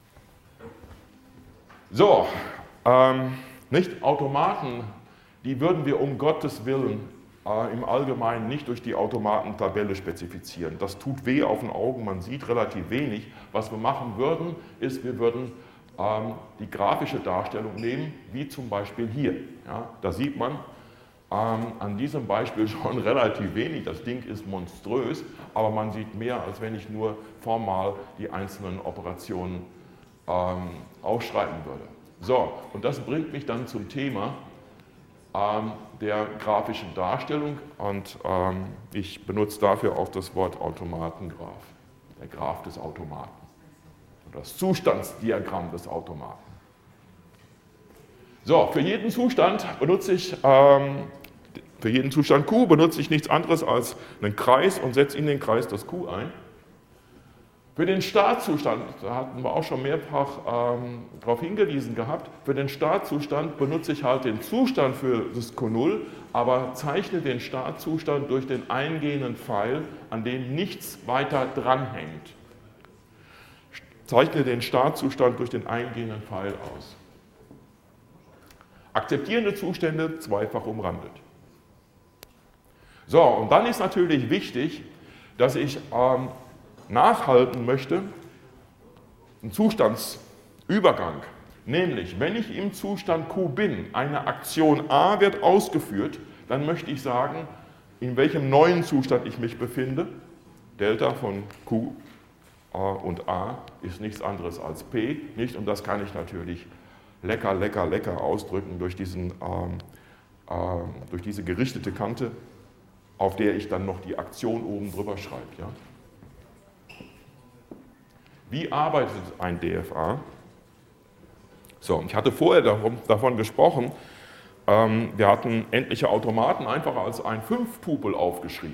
So, nicht Automaten, die würden wir um Gottes Willen im Allgemeinen nicht durch die Automatentabelle spezifizieren. Das tut weh auf den Augen, man sieht relativ wenig. Was wir machen würden, ist, wir würden die grafische Darstellung nehmen, wie zum Beispiel hier. Ja, da sieht man an diesem Beispiel schon relativ wenig. Das Ding ist monströs, aber man sieht mehr, als wenn ich nur formal die einzelnen Operationen aufschreiben würde. So, und das bringt mich dann zum Thema der grafischen Darstellung und ich benutze dafür auch das Wort Automatengraph, der Graph des Automaten, das Zustandsdiagramm des Automaten. So, für jeden Zustand benutze ich, für jeden Zustand Q benutze ich nichts anderes als einen Kreis und setze in den Kreis das Q ein. Für den Startzustand, da hatten wir auch schon mehrfach darauf hingewiesen gehabt, für den Startzustand benutze ich halt den Zustand für das Q0, aber zeichne den Startzustand durch den eingehenden Pfeil, an dem nichts weiter dranhängt. Zeichne den Startzustand durch den eingehenden Pfeil aus. Akzeptierende Zustände zweifach umrandet. So, und dann ist natürlich wichtig, dass ich nachhalten möchte, einen Zustandsübergang, Nämlich, wenn ich im Zustand Q bin, eine Aktion A wird ausgeführt, dann möchte ich sagen, in welchem neuen Zustand ich mich befinde. Delta von Q und A ist nichts anderes als P, nicht? Und das kann ich natürlich lecker ausdrücken durch diese gerichtete Kante, auf der ich dann noch die Aktion oben drüber schreibe. Ja? Wie arbeitet ein DFA? So, ich hatte vorher davon gesprochen, wir hatten endliche Automaten einfach als ein 5-Tupel aufgeschrieben.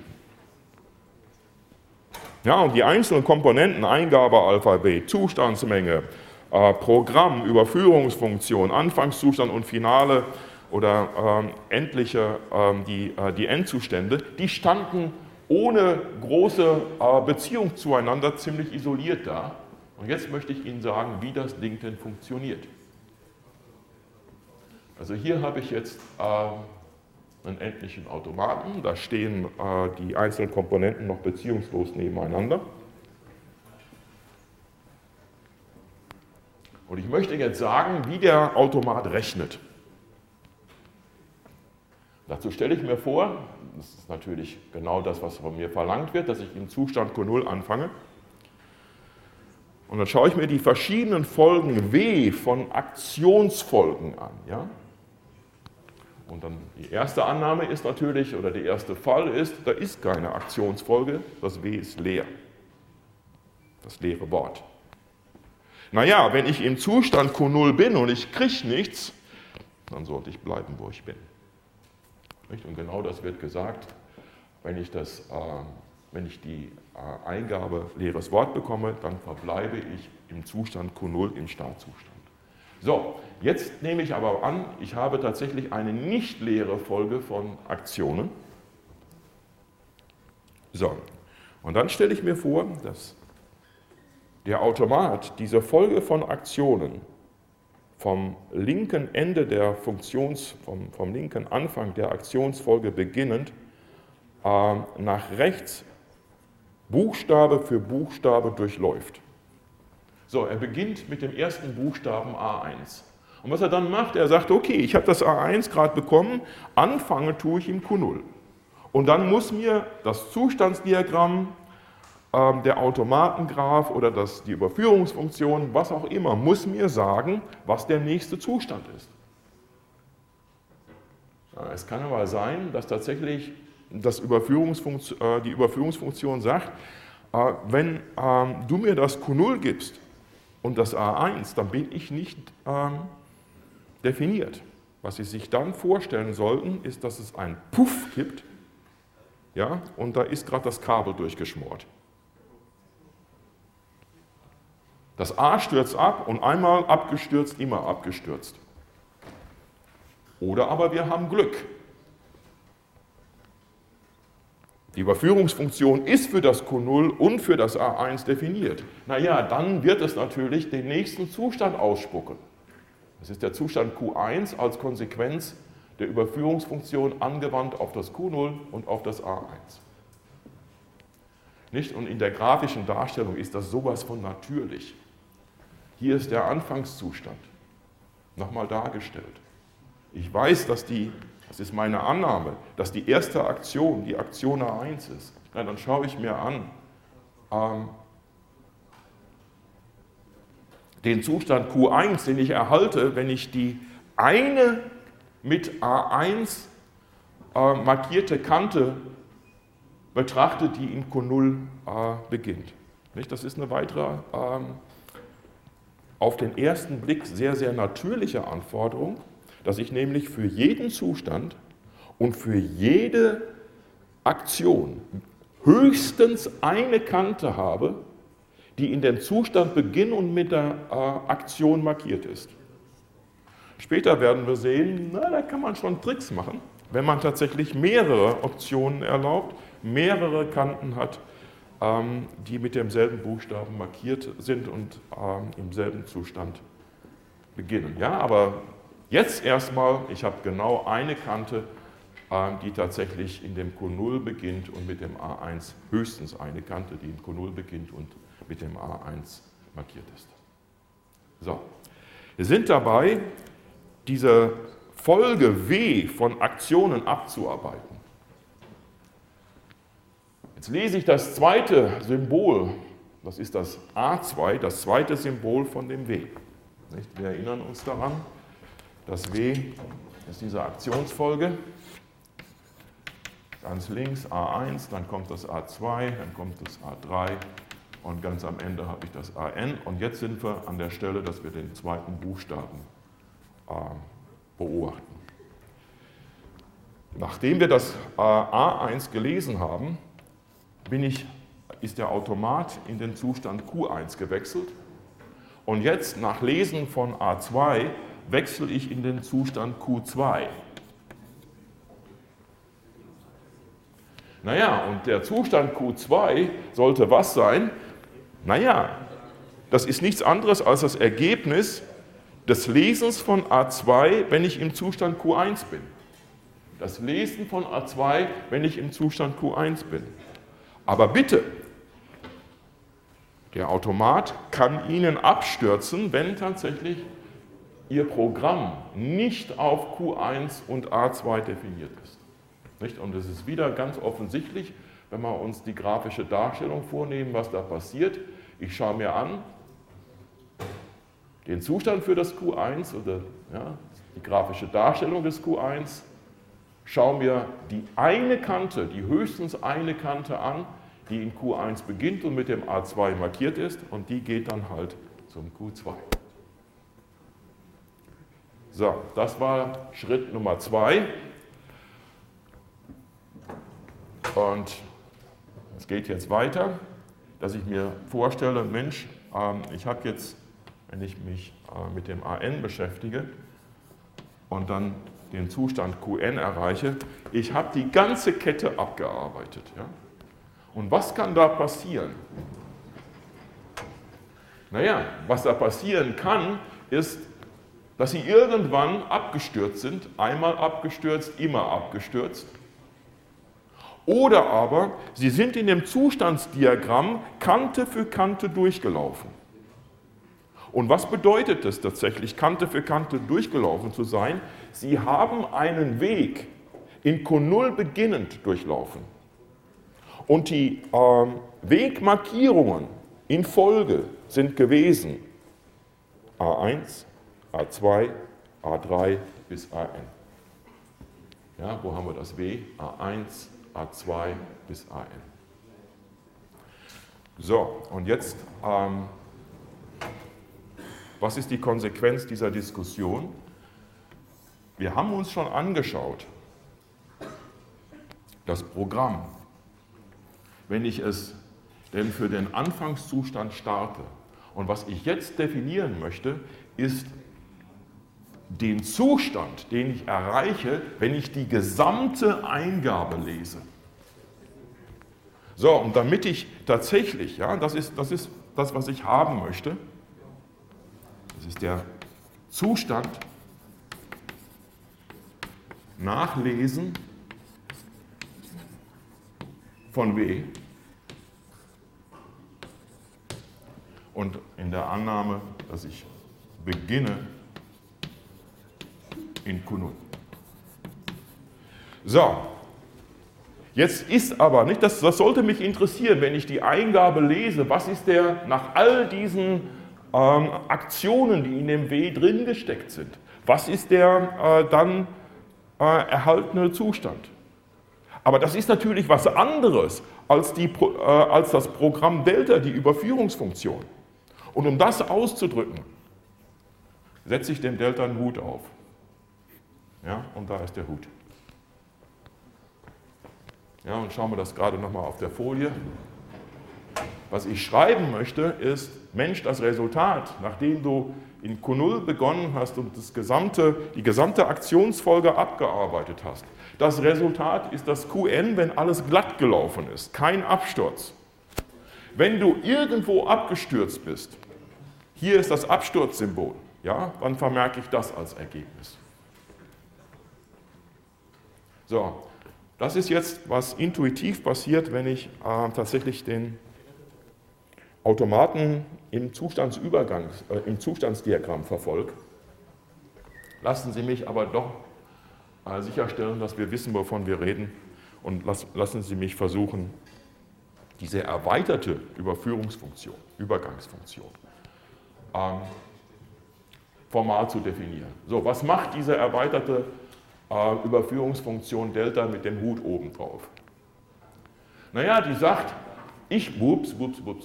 Ja, und die einzelnen Komponenten, Eingabealphabet, Zustandsmenge, Programm, Überführungsfunktion, Anfangszustand und Finale oder endliche, die Endzustände, die standen ohne große Beziehung zueinander ziemlich isoliert da. Und jetzt möchte ich Ihnen sagen, wie das Ding denn funktioniert. Also hier habe ich jetzt einen endlichen Automaten, da stehen die einzelnen Komponenten noch beziehungslos nebeneinander. Und ich möchte jetzt sagen, wie der Automat rechnet. Dazu stelle ich mir vor, das ist natürlich genau das, was von mir verlangt wird, dass ich im Zustand Q0 anfange. Und dann schaue ich mir die verschiedenen Folgen W von Aktionsfolgen an. Ja? Und dann die erste Annahme ist natürlich, oder der erste Fall ist, da ist keine Aktionsfolge, das W ist leer. Das leere Wort. Naja, wenn ich im Zustand Q0 bin und ich kriege nichts, dann sollte ich bleiben, wo ich bin. Und genau das wird gesagt, wenn ich die Eingabe leeres Wort bekomme, dann verbleibe ich im Zustand Q0 im Startzustand. So, jetzt nehme ich aber an, ich habe tatsächlich eine nicht leere Folge von Aktionen. So, und dann stelle ich mir vor, dass der Automat diese Folge von Aktionen vom linken Ende der vom linken Anfang der Aktionsfolge beginnend nach rechts Buchstabe für Buchstabe durchläuft. So, er beginnt mit dem ersten Buchstaben A1. Und was er dann macht, er sagt, okay, ich habe das A1 gerade bekommen, anfangen tue ich im Q0. Und dann muss mir das Zustandsdiagramm, der Automatengraph oder die Überführungsfunktion, was auch immer, muss mir sagen, was der nächste Zustand ist. Ja, es kann aber sein, dass tatsächlich die Überführungsfunktion sagt, wenn du mir das Q0 gibst und das A1, dann bin ich nicht definiert. Was Sie sich dann vorstellen sollten, ist, dass es einen Puff gibt, ja, und da ist gerade das Kabel durchgeschmort. Das A stürzt ab und einmal abgestürzt, immer abgestürzt. Oder aber wir haben Glück. Die Überführungsfunktion ist für das Q0 und für das A1 definiert. Naja, dann wird es natürlich den nächsten Zustand ausspucken. Das ist der Zustand Q1 als Konsequenz der Überführungsfunktion angewandt auf das Q0 und auf das A1. Nicht? Und in der grafischen Darstellung ist das sowas von natürlich. Hier ist der Anfangszustand, nochmal dargestellt. Ich weiß, das ist meine Annahme, dass die erste Aktion die Aktion A1 ist. Ja, dann schaue ich mir an, den Zustand Q1, den ich erhalte, wenn ich die eine mit A1 markierte Kante betrachte, die in Q0 beginnt. Nicht? Das ist eine weitere, auf den ersten Blick sehr, sehr natürliche Anforderung, dass ich nämlich für jeden Zustand und für jede Aktion höchstens eine Kante habe, die in dem Zustand Beginn und mit der Aktion markiert ist. Später werden wir sehen, da kann man schon Tricks machen, wenn man tatsächlich mehrere Optionen erlaubt, mehrere Kanten hat, die mit demselben Buchstaben markiert sind und im selben Zustand beginnen. Ja, aber jetzt erstmal, ich habe genau eine Kante, die tatsächlich in dem Q0 beginnt und mit dem A1 höchstens eine Kante, die in Q0 beginnt und mit dem A1 markiert ist. So, Wir sind dabei, diese Folge W von Aktionen abzuarbeiten. Jetzt lese ich das zweite Symbol, das ist das A2, das zweite Symbol von dem W. Wir erinnern uns daran, das W ist diese Aktionsfolge. Ganz links A1, dann kommt das A2, dann kommt das A3 und ganz am Ende habe ich das AN. Und jetzt sind wir an der Stelle, dass wir den zweiten Buchstaben beobachten. Nachdem wir das A1 gelesen haben, ist der Automat in den Zustand Q1 gewechselt. Und jetzt, nach Lesen von A2, wechsle ich in den Zustand Q2. Naja, und der Zustand Q2 sollte was sein? Naja, das ist nichts anderes als das Ergebnis des Lesens von A2, wenn ich im Zustand Q1 bin. Das Lesen von A2, wenn ich im Zustand Q1 bin. Aber bitte, der Automat kann Ihnen abstürzen, wenn tatsächlich Ihr Programm nicht auf Q1 und A2 definiert ist. Nicht? Und es ist wieder ganz offensichtlich, wenn wir uns die grafische Darstellung vornehmen, was da passiert. Ich schaue mir an den Zustand für das Q1 oder die grafische Darstellung des Q1, schaue mir die eine Kante, die höchstens eine Kante an, die in Q1 beginnt und mit dem A2 markiert ist, und die geht dann halt zum Q2. So, das war Schritt Nummer 2. Und es geht jetzt weiter, dass ich mir vorstelle, Mensch, ich habe jetzt, wenn ich mich mit dem AN beschäftige und dann den Zustand QN erreiche, ich habe die ganze Kette abgearbeitet. Ja? Und was kann da passieren? Naja, was da passieren kann, ist, dass Sie irgendwann abgestürzt sind, einmal abgestürzt, immer abgestürzt. Oder aber, Sie sind in dem Zustandsdiagramm Kante für Kante durchgelaufen. Und was bedeutet es tatsächlich, Kante für Kante durchgelaufen zu sein? Sie haben einen Weg in Q0 beginnend durchlaufen. Und die Wegmarkierungen in Folge sind gewesen A1, A2, A3 bis AN. Ja, wo haben wir das W? A1, A2 bis AN. So, und jetzt, was ist die Konsequenz dieser Diskussion? Wir haben uns schon angeschaut, das Programm, wenn ich es denn für den Anfangszustand starte. Und was ich jetzt definieren möchte, ist den Zustand, den ich erreiche, wenn ich die gesamte Eingabe lese. So, und damit ich tatsächlich, ja, das ist das, was ich haben möchte, das ist der Zustand Nachlesen von W und in der Annahme, dass ich beginne in Q0. So, jetzt ist aber nicht, das sollte mich interessieren, wenn ich die Eingabe lese, was ist der nach all diesen Aktionen, die in dem W drin gesteckt sind, was ist der dann erhaltene Zustand? Aber das ist natürlich was anderes als das Programm Delta, die Überführungsfunktion. Und um das auszudrücken, setze ich dem Delta einen Hut auf. Ja, und da ist der Hut. Ja, und schauen wir das gerade nochmal auf der Folie. Was ich schreiben möchte, ist, Mensch, das Resultat, nachdem du in Q0 begonnen hast und die gesamte Aktionsfolge abgearbeitet hast, das Resultat ist das QN, wenn alles glatt gelaufen ist, kein Absturz. Wenn du irgendwo abgestürzt bist, hier ist das Absturzsymbol, ja, dann vermerke ich das als Ergebnis. So, das ist jetzt, was intuitiv passiert, wenn ich tatsächlich den Automaten im Zustandsdiagramm verfolge. Lassen Sie mich aber doch sicherstellen, dass wir wissen, wovon wir reden, und lassen Sie mich versuchen, diese erweiterte Überführungsfunktion, Übergangsfunktion, formal zu definieren. So, was macht diese erweiterte Überführungsfunktion Delta mit dem Hut oben drauf? Naja, die sagt, ich wups.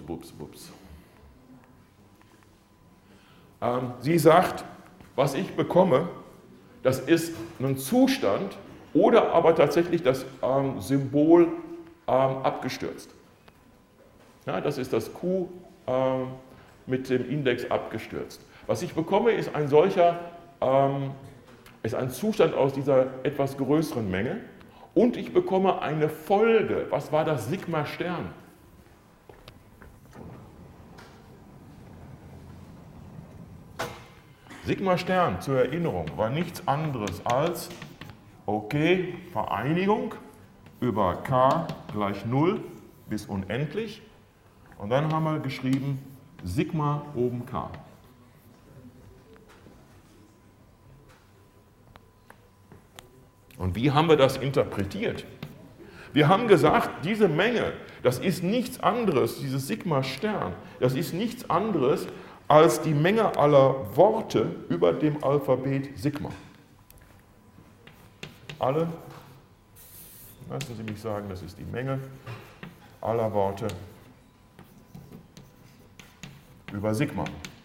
Sie sagt, was ich bekomme, das ist ein Zustand oder aber tatsächlich das Symbol abgestürzt. Ja, das ist das Q mit dem Index abgestürzt. Was ich bekomme, ist ein solcher, ist ein Zustand aus dieser etwas größeren Menge, und ich bekomme eine Folge. Was war das Sigma Stern? Sigma Stern, zur Erinnerung, war nichts anderes als, okay, Vereinigung über k gleich 0 bis unendlich, und dann haben wir geschrieben Sigma oben k. Und wie haben wir das interpretiert? Wir haben gesagt, diese Menge, das ist nichts anderes, dieses Sigma Stern, das ist nichts anderes als die Menge aller Worte über dem Alphabet Sigma. Alle, lassen Sie mich sagen, das ist die Menge aller Worte über Sigma.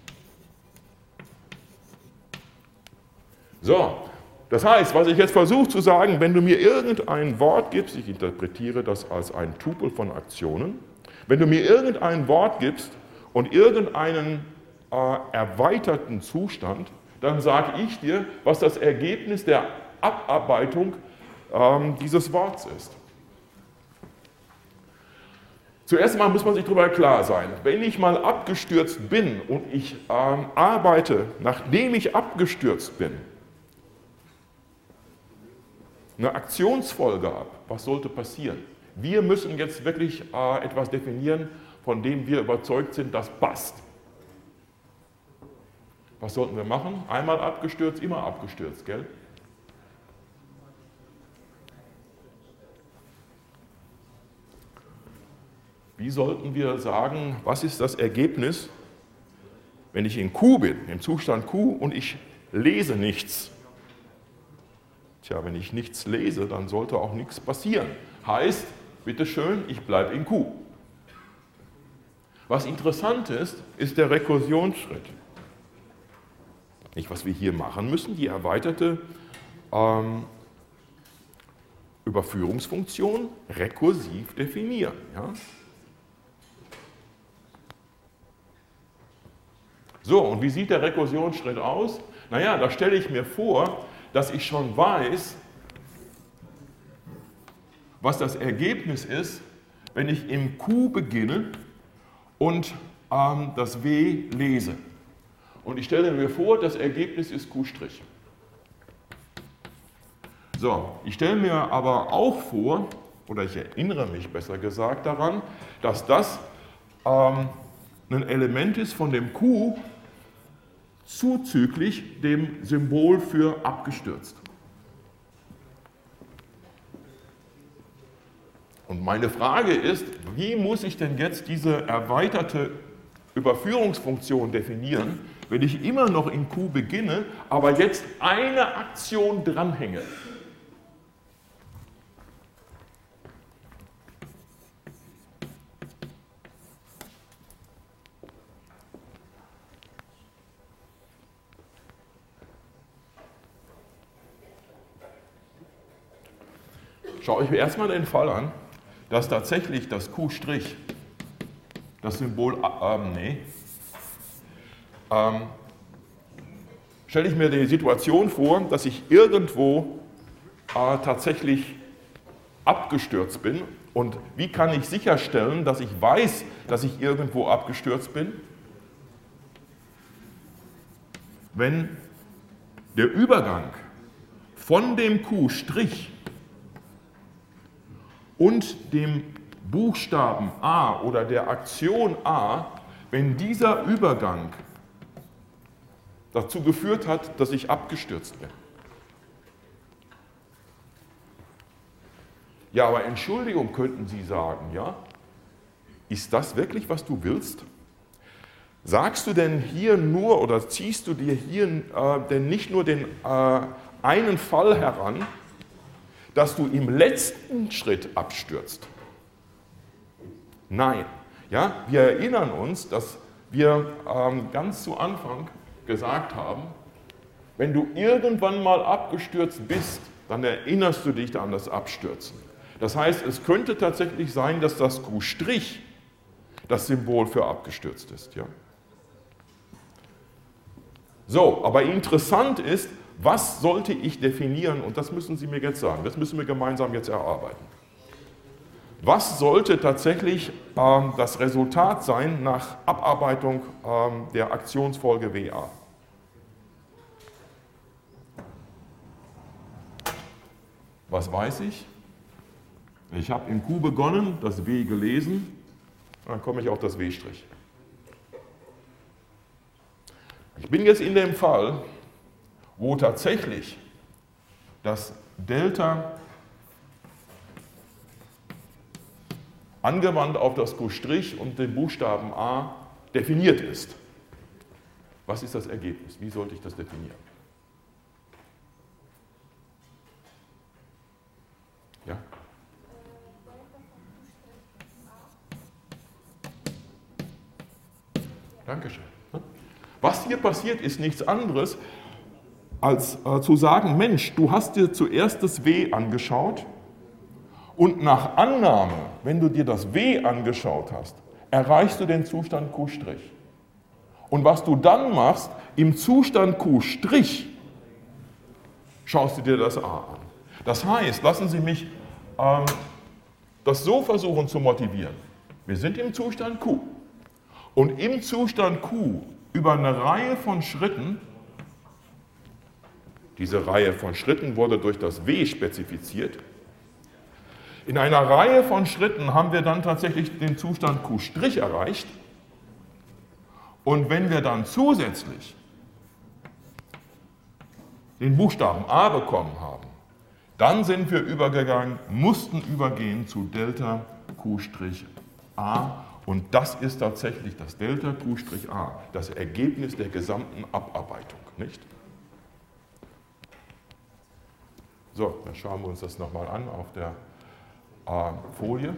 So, das heißt, was ich jetzt versuche zu sagen, wenn du mir irgendein Wort gibst, ich interpretiere das als ein Tupel von Aktionen, wenn du mir irgendein Wort gibst und irgendeinen erweiterten Zustand, dann sage ich dir, was das Ergebnis der Abarbeitung dieses Worts ist. Zuerst einmal muss man sich darüber klar sein, wenn ich mal abgestürzt bin und ich arbeite, nachdem ich abgestürzt bin, eine Aktionsfolge ab, was sollte passieren? Wir müssen jetzt wirklich etwas definieren, von dem wir überzeugt sind, das passt. Was sollten wir machen? Einmal abgestürzt, immer abgestürzt, gell? Wie sollten wir sagen, was ist das Ergebnis, wenn ich in Q bin, im Zustand Q, und ich lese nichts? Tja, wenn ich nichts lese, dann sollte auch nichts passieren. Heißt, bitteschön, ich bleibe in Q. Was interessant ist, ist der Rekursionsschritt. Nicht, was wir hier machen müssen, die erweiterte Überführungsfunktion rekursiv definieren. Ja? So, und wie sieht der Rekursionsschritt aus? Naja, da stelle ich mir vor, dass ich schon weiß, was das Ergebnis ist, wenn ich im Q beginne und das W lese. Und ich stelle mir vor, das Ergebnis ist Q'. So, ich stelle mir aber auch vor, oder ich erinnere mich besser gesagt daran, dass das ein Element ist von dem Q zuzüglich dem Symbol für abgestürzt. Und meine Frage ist, wie muss ich denn jetzt diese erweiterte Überführungsfunktion definieren, wenn ich immer noch in Q beginne, aber jetzt eine Aktion dranhänge? Schaue ich mir erstmal den Fall an, dass tatsächlich das Q', das Symbol, stelle ich mir die Situation vor, dass ich irgendwo tatsächlich abgestürzt bin. Und wie kann ich sicherstellen, dass ich weiß, dass ich irgendwo abgestürzt bin? Wenn der Übergang von dem Q' und dem Buchstaben A oder der Aktion A, wenn dieser Übergang dazu geführt hat, dass ich abgestürzt bin. Ja, aber Entschuldigung, könnten Sie sagen, ja? Ist das wirklich, was du willst? Sagst du denn hier nur oder ziehst du dir hier denn nicht nur den einen Fall heran, dass du im letzten Schritt abstürzt? Nein. Ja, wir erinnern uns, dass wir ganz zu Anfang gesagt haben, wenn du irgendwann mal abgestürzt bist, dann erinnerst du dich an das Abstürzen. Das heißt, es könnte tatsächlich sein, dass das Q' das Symbol für abgestürzt ist. Ja? So, aber interessant ist, was sollte ich definieren? Und das müssen Sie mir jetzt sagen, das müssen wir gemeinsam jetzt erarbeiten. Was sollte tatsächlich das Resultat sein nach Abarbeitung der Aktionsfolge WA? Was weiß ich? Ich habe in Q begonnen, das W gelesen, dann komme ich auf das W'. Ich bin jetzt in dem Fall, wo tatsächlich das Delta angewandt auf das Q' und den Buchstaben A definiert ist. Was ist das Ergebnis? Wie sollte ich das definieren? Ja? Dankeschön. Was hier passiert, ist nichts anderes, als zu sagen, Mensch, du hast dir zuerst das W angeschaut und nach Annahme, wenn du dir das W angeschaut hast, erreichst du den Zustand Q'. Und was du dann machst, im Zustand Q', schaust du dir das A an. Das heißt, lassen Sie mich das so versuchen zu motivieren. Wir sind im Zustand Q. Und im Zustand Q über eine Reihe von Schritten, diese Reihe von Schritten wurde durch das W spezifiziert, in einer Reihe von Schritten haben wir dann tatsächlich den Zustand Q' erreicht. Und wenn wir dann zusätzlich den Buchstaben A bekommen haben, dann sind wir übergegangen, mussten übergehen zu Delta Q'(A). Und das ist tatsächlich das Delta Q'(A), das Ergebnis der gesamten Abarbeitung, nicht? So, dann schauen wir uns das nochmal an auf der Folie.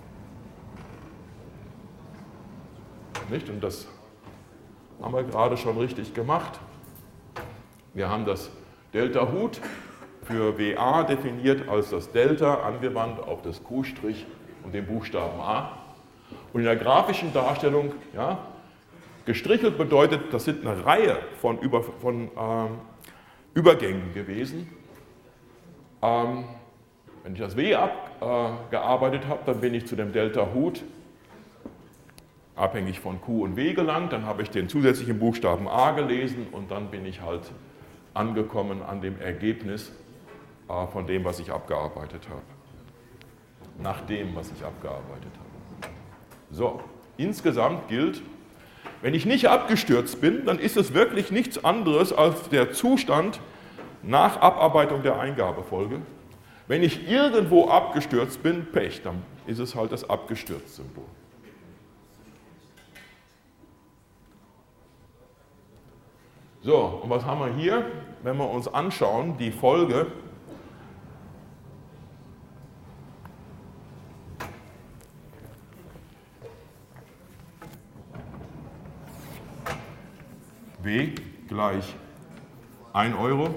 Nicht? Und das haben wir gerade schon richtig gemacht. Wir haben das Delta Hut für WA definiert als das Delta angewandt auf das Q' und den Buchstaben A. Und in der grafischen Darstellung, ja, gestrichelt bedeutet, das sind eine Reihe von Übergängen gewesen. Wenn ich das W abgearbeitet habe, dann bin ich zu dem Delta Hut abhängig von Q und W gelangt, dann habe ich den zusätzlichen Buchstaben A gelesen und dann bin ich halt angekommen an dem Ergebnis von dem, was ich abgearbeitet habe. Nach dem, was ich abgearbeitet habe. So, insgesamt gilt, wenn ich nicht abgestürzt bin, dann ist es wirklich nichts anderes als der Zustand nach Abarbeitung der Eingabefolge. Wenn ich irgendwo abgestürzt bin, Pech, dann ist es halt das Abgestürzt-Symbol. So, und was haben wir hier? Wenn wir uns anschauen, die Folge W gleich 1 Euro,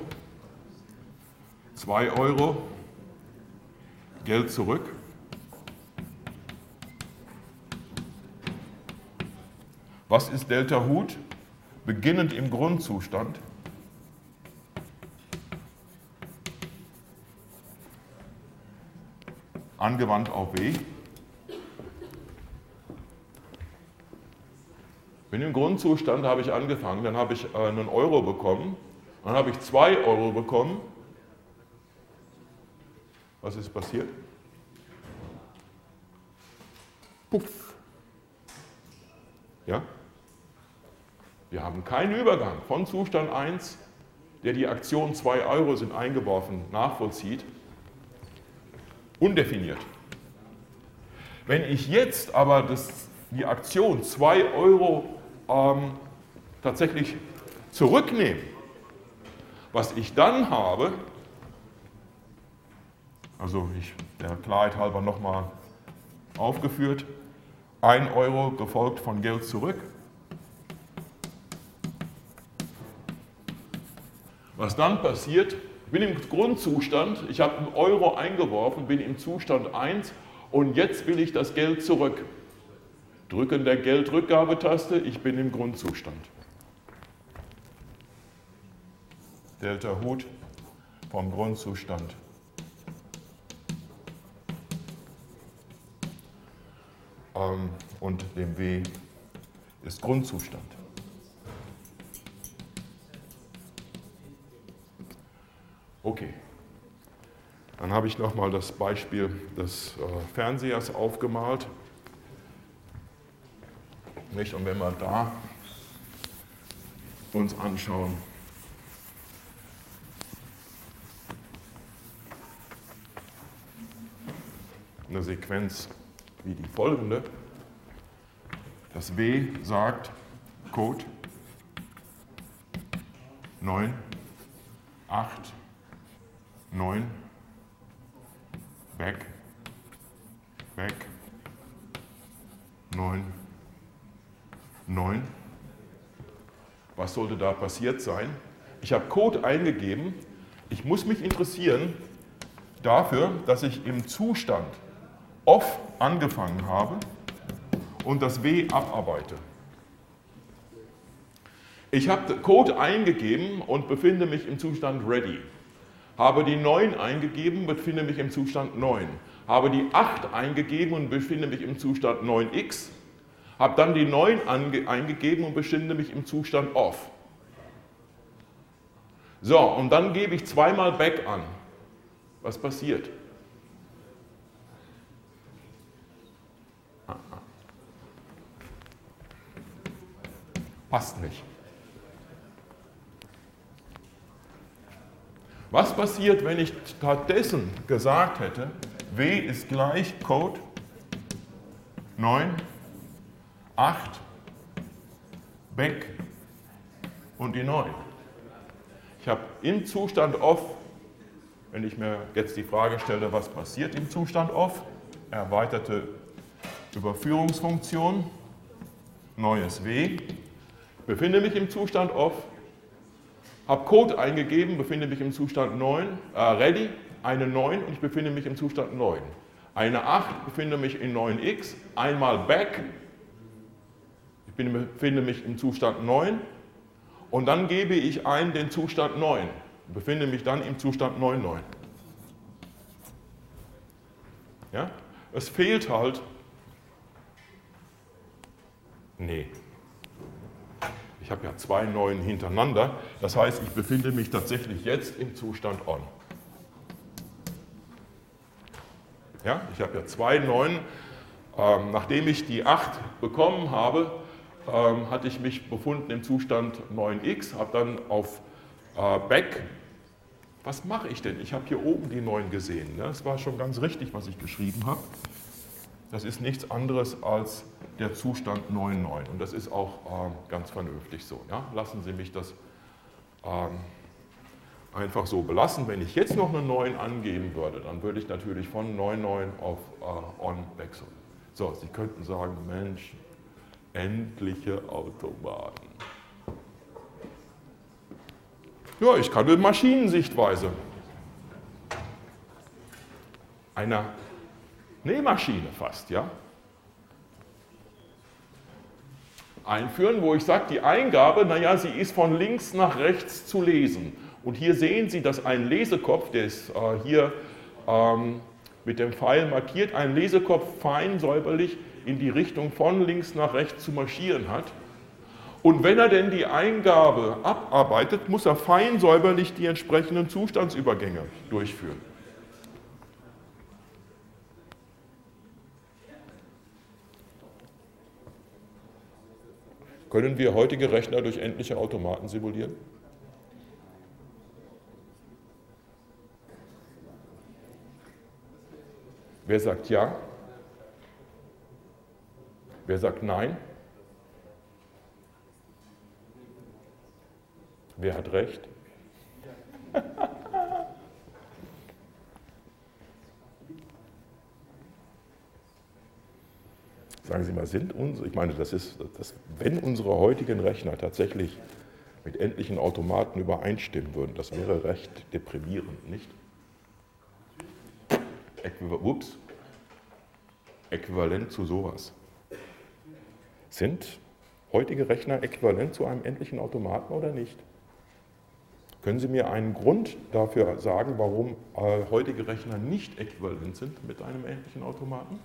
2 Euro, Geld zurück. Was ist Delta Hut? Beginnend im Grundzustand. Angewandt auf W. Bin im Grundzustand, habe ich angefangen, dann habe ich einen Euro bekommen, dann habe ich 2 Euro bekommen. Was ist passiert? Puff. Ja? Wir haben keinen Übergang von Zustand 1, der die Aktion 2 Euro sind eingeworfen, nachvollzieht, undefiniert. Wenn ich jetzt aber die Aktion 2 Euro tatsächlich zurücknehme, was ich dann habe, also der Klarheit halber nochmal aufgeführt, 1 Euro gefolgt von Geld zurück. Was dann passiert, ich bin im Grundzustand, ich habe 1 Euro eingeworfen, bin im Zustand 1 und jetzt will ich das Geld zurück. Drücken der Geldrückgabetaste, ich bin im Grundzustand. Delta Hut vom Grundzustand. Und dem W ist Grundzustand. Okay, dann habe ich nochmal das Beispiel des Fernsehers aufgemalt. Nicht? Und wenn wir da uns anschauen, eine Sequenz wie die folgende. Das W sagt Code 9, 8, 9, back, 9, 9. Was sollte da passiert sein? Ich habe Code eingegeben. Ich muss mich interessieren dafür, dass ich im Zustand off angefangen habe und das W abarbeite. Ich habe Code eingegeben und befinde mich im Zustand ready. Habe die 9 eingegeben, befinde mich im Zustand 9. Habe die 8 eingegeben und befinde mich im Zustand 9x. Habe dann die 9 eingegeben und befinde mich im Zustand off. So, und dann gebe ich zweimal back an. Was passiert? Passt nicht. Was passiert, wenn ich stattdessen gesagt hätte, W ist gleich Code 9, 8, back und die 9. Ich habe im Zustand off, wenn ich mir jetzt die Frage stelle, was passiert im Zustand off, erweiterte Überführungsfunktion, neues W, befinde mich im Zustand off, habe Code eingegeben, befinde mich im Zustand ready, eine 9 und ich befinde mich im Zustand 9. Eine 8 befinde mich in 9x, einmal back, ich befinde mich im Zustand 9 und dann gebe ich ein den Zustand 9, befinde mich dann im Zustand 9,9. Ja? Es fehlt halt, nee. Ich habe ja 2 9 hintereinander, das heißt, ich befinde mich tatsächlich jetzt im Zustand on. Ja, ich habe ja 2 9, nachdem ich die 8 bekommen habe, hatte ich mich befunden im Zustand 9x, habe dann auf back, was mache ich denn? Ich habe hier oben die 9 gesehen, ne? Das war schon ganz richtig, was ich geschrieben habe. Das ist nichts anderes als der Zustand 9,9 und das ist auch ganz vernünftig so. Ja? Lassen Sie mich das einfach so belassen. Wenn ich jetzt noch eine 9 angeben würde, dann würde ich natürlich von 9,9 auf on wechseln. So, Sie könnten sagen, Mensch, endliche Autobahn. Ja, ich kann eine Maschinensichtweise einer Nähmaschine fast, ja, einführen, wo ich sage, die Eingabe, naja, sie ist von links nach rechts zu lesen. Und hier sehen Sie, dass ein Lesekopf, der ist hier mit dem Pfeil markiert, ein Lesekopf fein säuberlich in die Richtung von links nach rechts zu marschieren hat. Und wenn er denn die Eingabe abarbeitet, muss er fein säuberlich die entsprechenden Zustandsübergänge durchführen. Können wir heutige Rechner durch endliche Automaten simulieren? Wer sagt ja? Wer sagt nein? Wer hat recht? Sagen Sie mal, ich meine, wenn unsere heutigen Rechner tatsächlich mit endlichen Automaten übereinstimmen würden, das wäre recht deprimierend, nicht? Äquivalent zu sowas. Sind heutige Rechner äquivalent zu einem endlichen Automaten oder nicht? Können Sie mir einen Grund dafür sagen, warum heutige Rechner nicht äquivalent sind mit einem endlichen Automaten?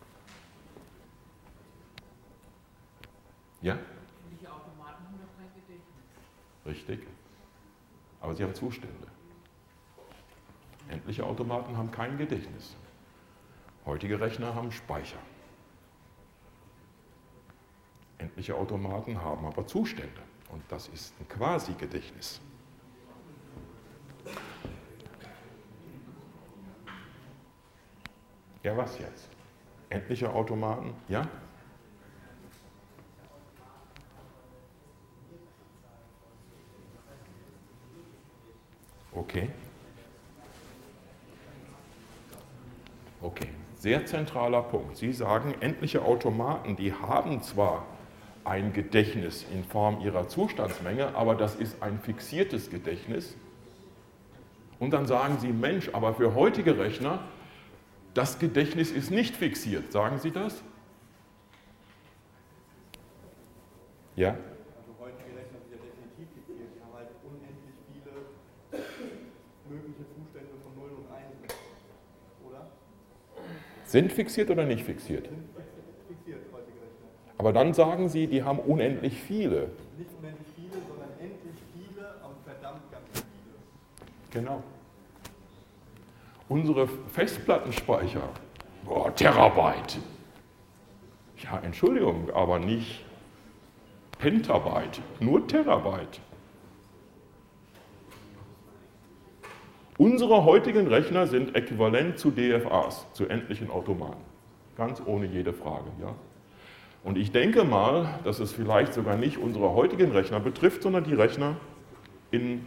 Ja? Endliche Automaten haben noch kein Gedächtnis. Richtig. Aber sie haben Zustände. Endliche Automaten haben kein Gedächtnis. Heutige Rechner haben Speicher. Endliche Automaten haben aber Zustände. Und das ist ein Quasi-Gedächtnis. Ja, was jetzt? Endliche Automaten? Ja? Okay. Okay, sehr zentraler Punkt. Sie sagen, endliche Automaten, die haben zwar ein Gedächtnis in Form ihrer Zustandsmenge, aber das ist ein fixiertes Gedächtnis. Und dann sagen Sie, Mensch, aber für heutige Rechner, das Gedächtnis ist nicht fixiert. Sagen Sie das? Ja? Also heutige Rechner sind ja definitiv fixiert. Die haben halt unendlich viele mögliche Zustände von 0 und 1, oder? Sind fixiert oder nicht fixiert? Sind fixiert, heutige Rechner. Aber dann sagen Sie, die haben unendlich viele. Nicht unendlich viele, sondern endlich viele, aber verdammt ganz viele. Genau. Unsere Festplattenspeicher, Terabyte. Ja, Entschuldigung, aber nicht Pentabyte, nur Terabyte. Unsere heutigen Rechner sind äquivalent zu DFAs, zu endlichen Automaten. Ganz ohne jede Frage. Ja? Und ich denke mal, dass es vielleicht sogar nicht unsere heutigen Rechner betrifft, sondern die Rechner in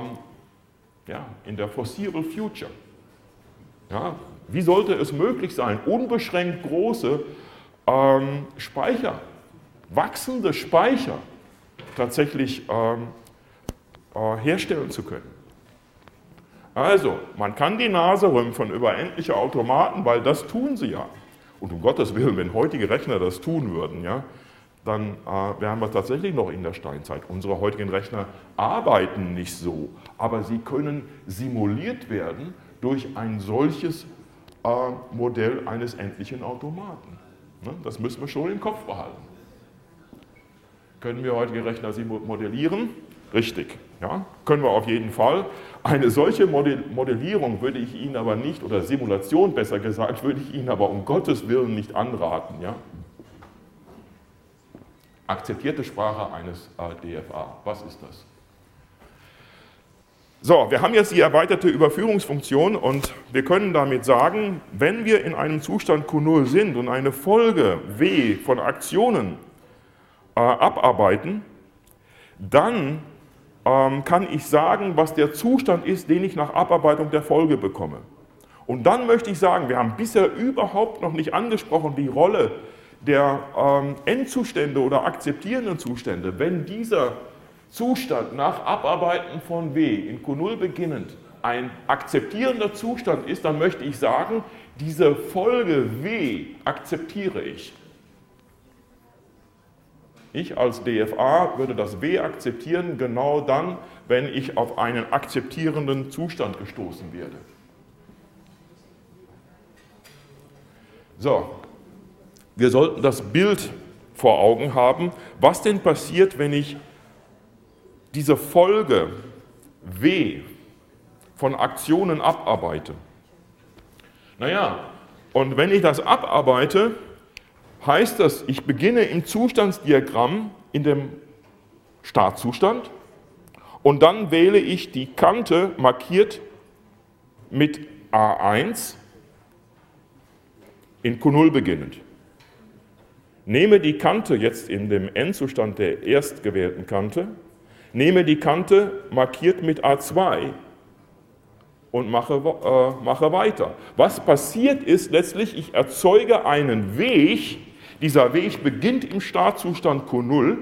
der Foreseeable Future. Ja? Wie sollte es möglich sein, unbeschränkt große Speicher, wachsende Speicher tatsächlich herstellen zu können? Also, man kann die Nase rümpfen über endliche Automaten, weil das tun sie ja. Und um Gottes Willen, wenn heutige Rechner das tun würden, ja, dann wären wir tatsächlich noch in der Steinzeit. Unsere heutigen Rechner arbeiten nicht so, aber sie können simuliert werden durch ein solches Modell eines endlichen Automaten. Ne? Das müssen wir schon im Kopf behalten. Können wir heutige Rechner modellieren? Richtig, ja, können wir auf jeden Fall. Eine solche Modellierung würde ich Ihnen aber nicht, oder Simulation besser gesagt, würde ich Ihnen aber um Gottes Willen nicht anraten. Ja? Akzeptierte Sprache eines DFA, was ist das? So, wir haben jetzt die erweiterte Überführungsfunktion und wir können damit sagen, wenn wir in einem Zustand Q0 sind und eine Folge W von Aktionen abarbeiten, dann kann ich sagen, was der Zustand ist, den ich nach Abarbeitung der Folge bekomme. Und dann möchte ich sagen, wir haben bisher überhaupt noch nicht angesprochen, die Rolle der Endzustände oder akzeptierenden Zustände. Wenn dieser Zustand nach Abarbeiten von W in Q0 beginnend ein akzeptierender Zustand ist, dann möchte ich sagen, diese Folge W akzeptiere ich. Ich als DFA würde das W akzeptieren, genau dann, wenn ich auf einen akzeptierenden Zustand gestoßen werde. So, wir sollten das Bild vor Augen haben. Was denn passiert, wenn ich diese Folge W von Aktionen abarbeite? Naja, und wenn ich das abarbeite, heißt das, ich beginne im Zustandsdiagramm in dem Startzustand und dann wähle ich die Kante markiert mit A1 in Q0 beginnend. Nehme die Kante jetzt in dem Endzustand der erst gewählten Kante, nehme die Kante markiert mit A2 und mache weiter. Was passiert ist letztlich, ich erzeuge einen Weg, dieser Weg beginnt im Startzustand Q0,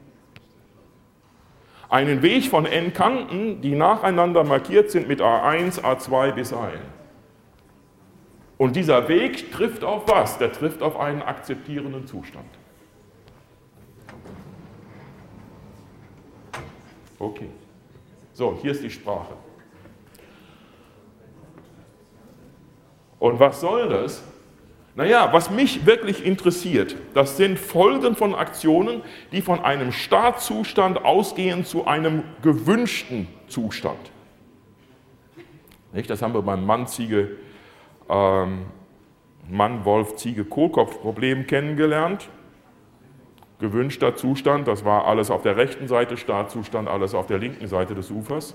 einen Weg von n Kanten, die nacheinander markiert sind mit A1, A2 bis An. Und dieser Weg trifft auf was? Der trifft auf einen akzeptierenden Zustand. Okay. So, hier ist die Sprache. Und was soll das? Naja, was mich wirklich interessiert, das sind Folgen von Aktionen, die von einem Startzustand ausgehen zu einem gewünschten Zustand. Das haben wir beim Mann-Wolf-Ziege-Kohlkopf-Problem kennengelernt. Gewünschter Zustand, das war alles auf der rechten Seite, Startzustand, alles auf der linken Seite des Ufers.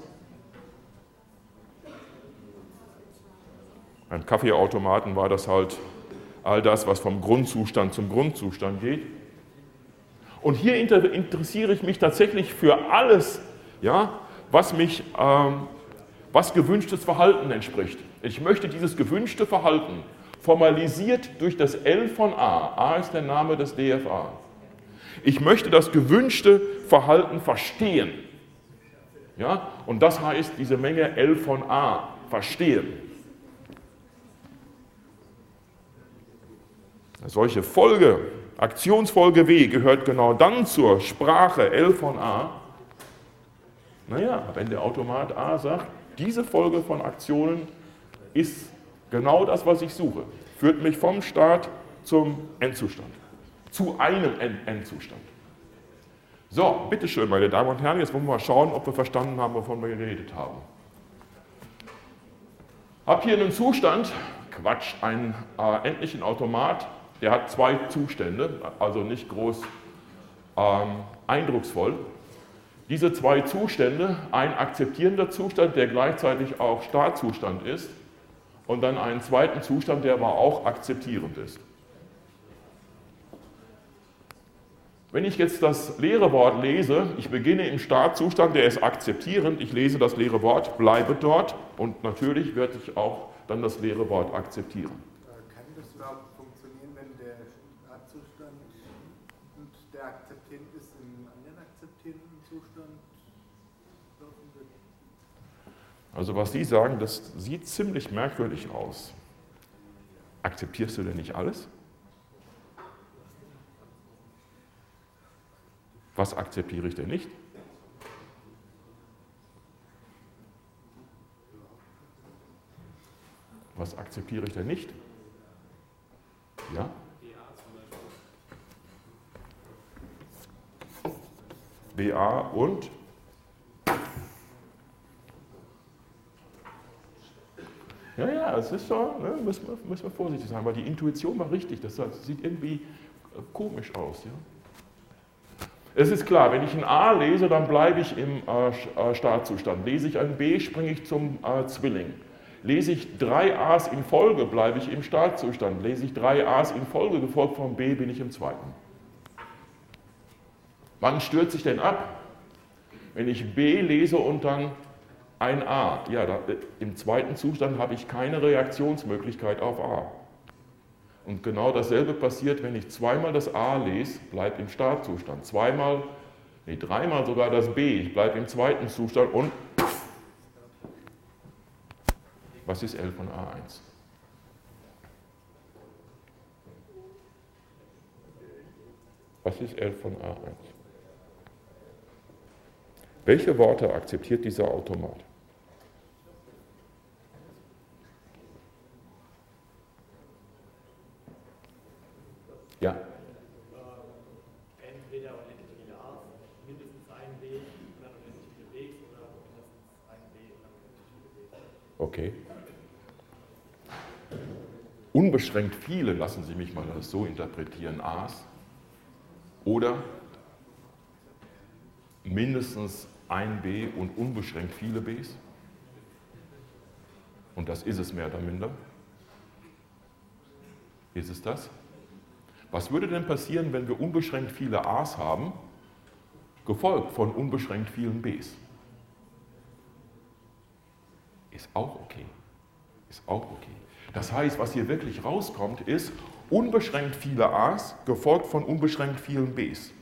Beim Kaffeeautomaten war das halt all das, was vom Grundzustand zum Grundzustand geht. Und hier interessiere ich mich tatsächlich für alles, ja, was gewünschtes Verhalten entspricht. Ich möchte dieses gewünschte Verhalten formalisiert durch das L von A. A ist der Name des DFA. Ich möchte das gewünschte Verhalten verstehen. Ja, und das heißt, diese Menge L von A verstehen. Eine solche Folge, Aktionsfolge W, gehört genau dann zur Sprache L von A. Naja, wenn der Automat A sagt, diese Folge von Aktionen ist genau das, was ich suche, führt mich vom Start zum Endzustand, zu einem Endzustand. So, bitteschön, meine Damen und Herren, jetzt wollen wir mal schauen, ob wir verstanden haben, wovon wir geredet haben. Hab hier einen Zustand, Quatsch, einen endlichen Automat, der hat zwei Zustände, also nicht groß eindrucksvoll. Diese zwei Zustände, ein akzeptierender Zustand, der gleichzeitig auch Startzustand ist, und dann einen zweiten Zustand, der aber auch akzeptierend ist. Wenn ich jetzt das leere Wort lese, ich beginne im Startzustand, der ist akzeptierend, ich lese das leere Wort, bleibe dort und natürlich werde ich auch dann das leere Wort akzeptieren. Kann das überhaupt funktionieren, wenn der Startzustand und der akzeptierend ist im anderen akzeptierenden Zustand laufen wird? Also was Sie sagen, das sieht ziemlich merkwürdig aus. Akzeptierst du denn nicht alles? Was akzeptiere ich denn nicht? Was akzeptiere ich denn nicht? Ja? BA und? Ja, es ist so, ne, müssen wir vorsichtig sein, weil die Intuition war richtig, das sieht irgendwie komisch aus. Ja? Es ist klar, wenn ich ein A lese, dann bleibe ich im Startzustand. Lese ich ein B, springe ich zum Zwilling. Lese ich 3 A's in Folge, bleibe ich im Startzustand. Lese ich 3 A's in Folge, gefolgt vom B, bin ich im zweiten. Wann stürzt sich denn ab? Wenn ich B lese und dann ein A. Ja, im zweiten Zustand habe ich keine Reaktionsmöglichkeit auf A. Und genau dasselbe passiert, wenn ich zweimal das A lese, bleibe im Startzustand. Dreimal sogar das B, ich bleibe im zweiten Zustand und was ist L von A1? Was ist L von A1? Welche Worte akzeptiert dieser Automat? Ja. Entweder unendlich viele A, mindestens ein B, und dann unendlich viele Bs oder mindestens ein B und dann unendlich viele Bs. Okay. Unbeschränkt viele, lassen Sie mich mal das so interpretieren, A's. Oder mindestens ein B und unbeschränkt viele Bs? Und das ist es mehr oder minder. Ist es das? Was würde denn passieren, wenn wir unbeschränkt viele A's haben, gefolgt von unbeschränkt vielen Bs? Ist auch okay. Ist auch okay. Das heißt, was hier wirklich rauskommt, ist unbeschränkt viele A's, gefolgt von unbeschränkt vielen Bs.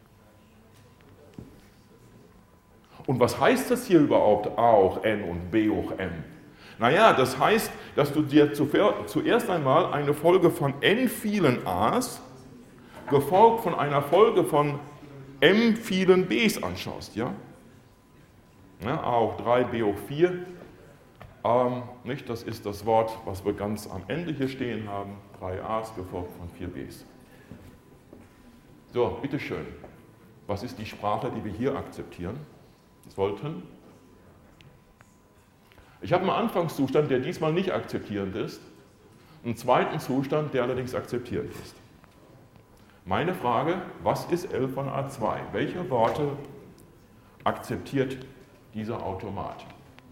Und was heißt das hier überhaupt A hoch n und B hoch m? Naja, das heißt, dass du dir zuerst einmal eine Folge von n vielen A's, gefolgt von einer Folge von m vielen Bs anschaust. Ja? Ja, A hoch 3, B hoch 4. Nicht? Das ist das Wort, was wir ganz am Ende hier stehen haben. 3 A's gefolgt von 4 Bs. So, bitteschön. Was ist die Sprache, die wir hier akzeptieren sollten? Ich habe einen Anfangszustand, der diesmal nicht akzeptierend ist, einen zweiten Zustand, der allerdings akzeptierend ist. Meine Frage, was ist L von A2? Welche Worte akzeptiert dieser Automat?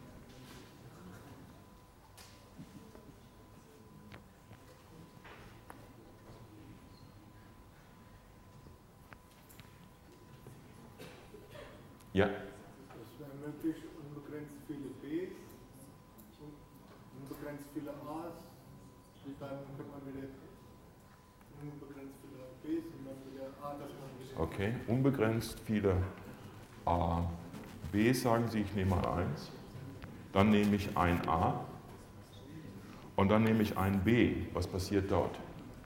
Ja? Das wäre möglich, unbegrenzt viele Bs und unbegrenzt viele A's. Dann könnte man wieder unbegrenzt viele Bs und dann wieder A, das man wieder. Okay, unbegrenzt viele A. B sagen Sie, ich nehme mal 1. Dann nehme ich ein A. Und dann nehme ich ein B. Was passiert dort?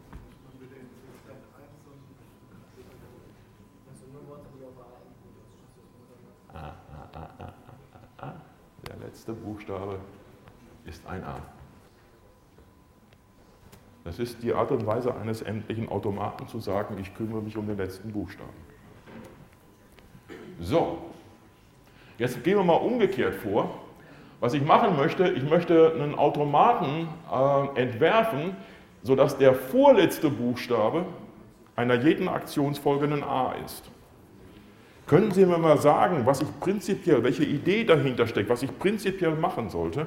Der letzte Buchstabe ist ein A. Das ist die Art und Weise eines endlichen Automaten zu sagen, ich kümmere mich um den letzten Buchstaben. So, jetzt gehen wir mal umgekehrt vor. Was ich machen möchte, ich möchte einen Automaten entwerfen, sodass der vorletzte Buchstabe einer jeden Aktionsfolge ein A ist. Können Sie mir mal sagen, was ich prinzipiell, welche Idee dahinter steckt, was ich prinzipiell machen sollte?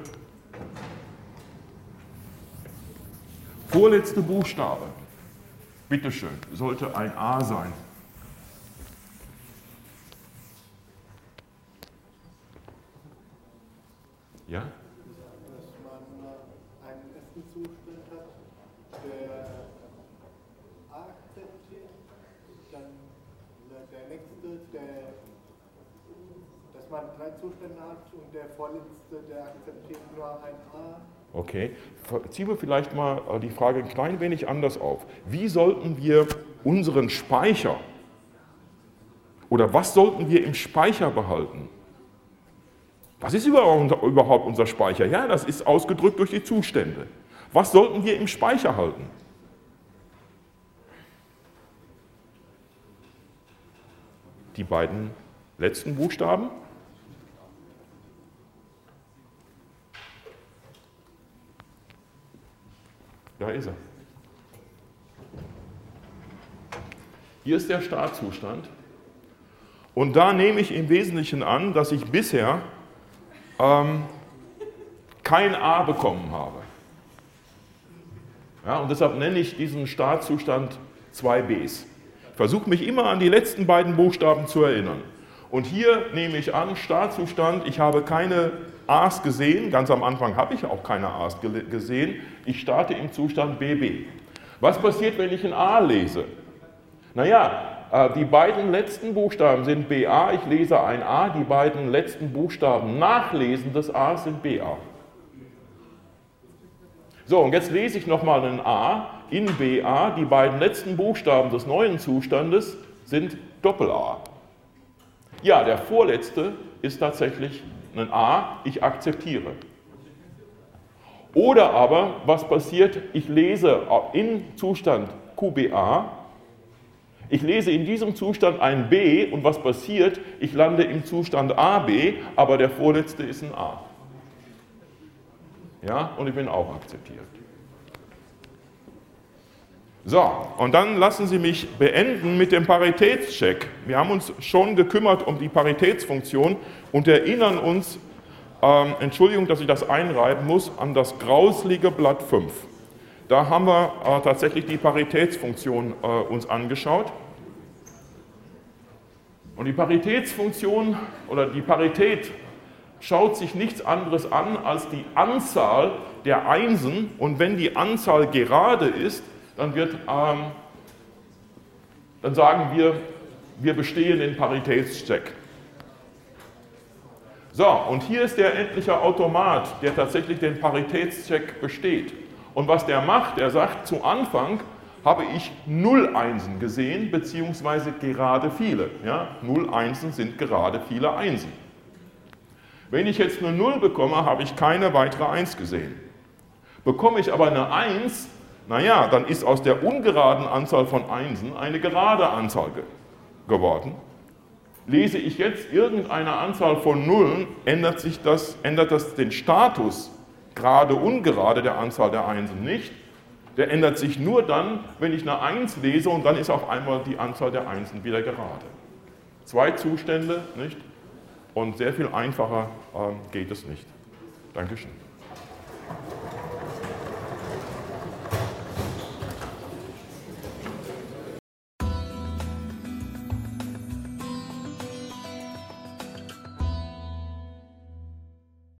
Vorletzte Buchstabe, bitteschön, sollte ein A sein. Ja? Dass man einen ersten Zustand hat, der A akzeptiert, dann der nächste, dass man 3 Zustände hat und der vorletzte, der akzeptiert nur ein A. Okay, ziehen wir vielleicht mal die Frage ein klein wenig anders auf. Wie sollten wir unseren Speicher oder was sollten wir im Speicher behalten? Was ist überhaupt unser Speicher? Ja, das ist ausgedrückt durch die Zustände. Was sollten wir im Speicher halten? Die beiden letzten Buchstaben? Da ist er. Hier ist der Startzustand. Und da nehme ich im Wesentlichen an, dass ich bisher kein A bekommen habe. Ja, und deshalb nenne ich diesen Startzustand 2 Bs. Ich versuche mich immer an die letzten beiden Buchstaben zu erinnern. Und hier nehme ich an, Startzustand, ich habe keine A's gesehen, ganz am Anfang habe ich auch keine A's gesehen, ich starte im Zustand BB. Was passiert, wenn ich ein A lese? Naja, die beiden letzten Buchstaben sind BA, ich lese ein A, die beiden letzten Buchstaben nachlesen des A sind BA. So, und jetzt lese ich nochmal ein A in BA, die beiden letzten Buchstaben des neuen Zustandes sind Doppel-A. Ja, der vorletzte ist tatsächlich ein A, ich akzeptiere. Oder aber, was passiert, ich lese in Zustand QBA, ich lese in diesem Zustand ein B und was passiert, ich lande im Zustand AB, aber der vorletzte ist ein A. Ja, und ich bin auch akzeptiert. So, und dann lassen Sie mich beenden mit dem Paritätscheck. Wir haben uns schon gekümmert um die Paritätsfunktion und erinnern uns, Entschuldigung, dass ich das einreiben muss, an das grauslige Blatt 5. Da haben wir tatsächlich die Paritätsfunktion uns angeschaut. Und die Paritätsfunktion oder die Parität schaut sich nichts anderes an als die Anzahl der Einsen. Und wenn die Anzahl gerade ist, dann sagen wir, wir bestehen den Paritätscheck. So, und hier ist der endliche Automat, der tatsächlich den Paritätscheck besteht. Und was der macht, der sagt, zu Anfang habe ich 0 Einsen gesehen, beziehungsweise gerade viele. Ja? 0 Einsen sind gerade viele Einsen. Wenn ich jetzt eine 0 bekomme, habe ich keine weitere 1 gesehen. Bekomme ich aber eine 1, naja, dann ist aus der ungeraden Anzahl von Einsen eine gerade Anzahl geworden. Lese ich jetzt irgendeine Anzahl von Nullen, ändert das den Status gerade, ungerade der Anzahl der Einsen nicht. Der ändert sich nur dann, wenn ich eine 1 lese und dann ist auf einmal die Anzahl der Einsen wieder gerade. 2 Zustände, nicht? Und sehr viel einfacher geht es nicht. Dankeschön.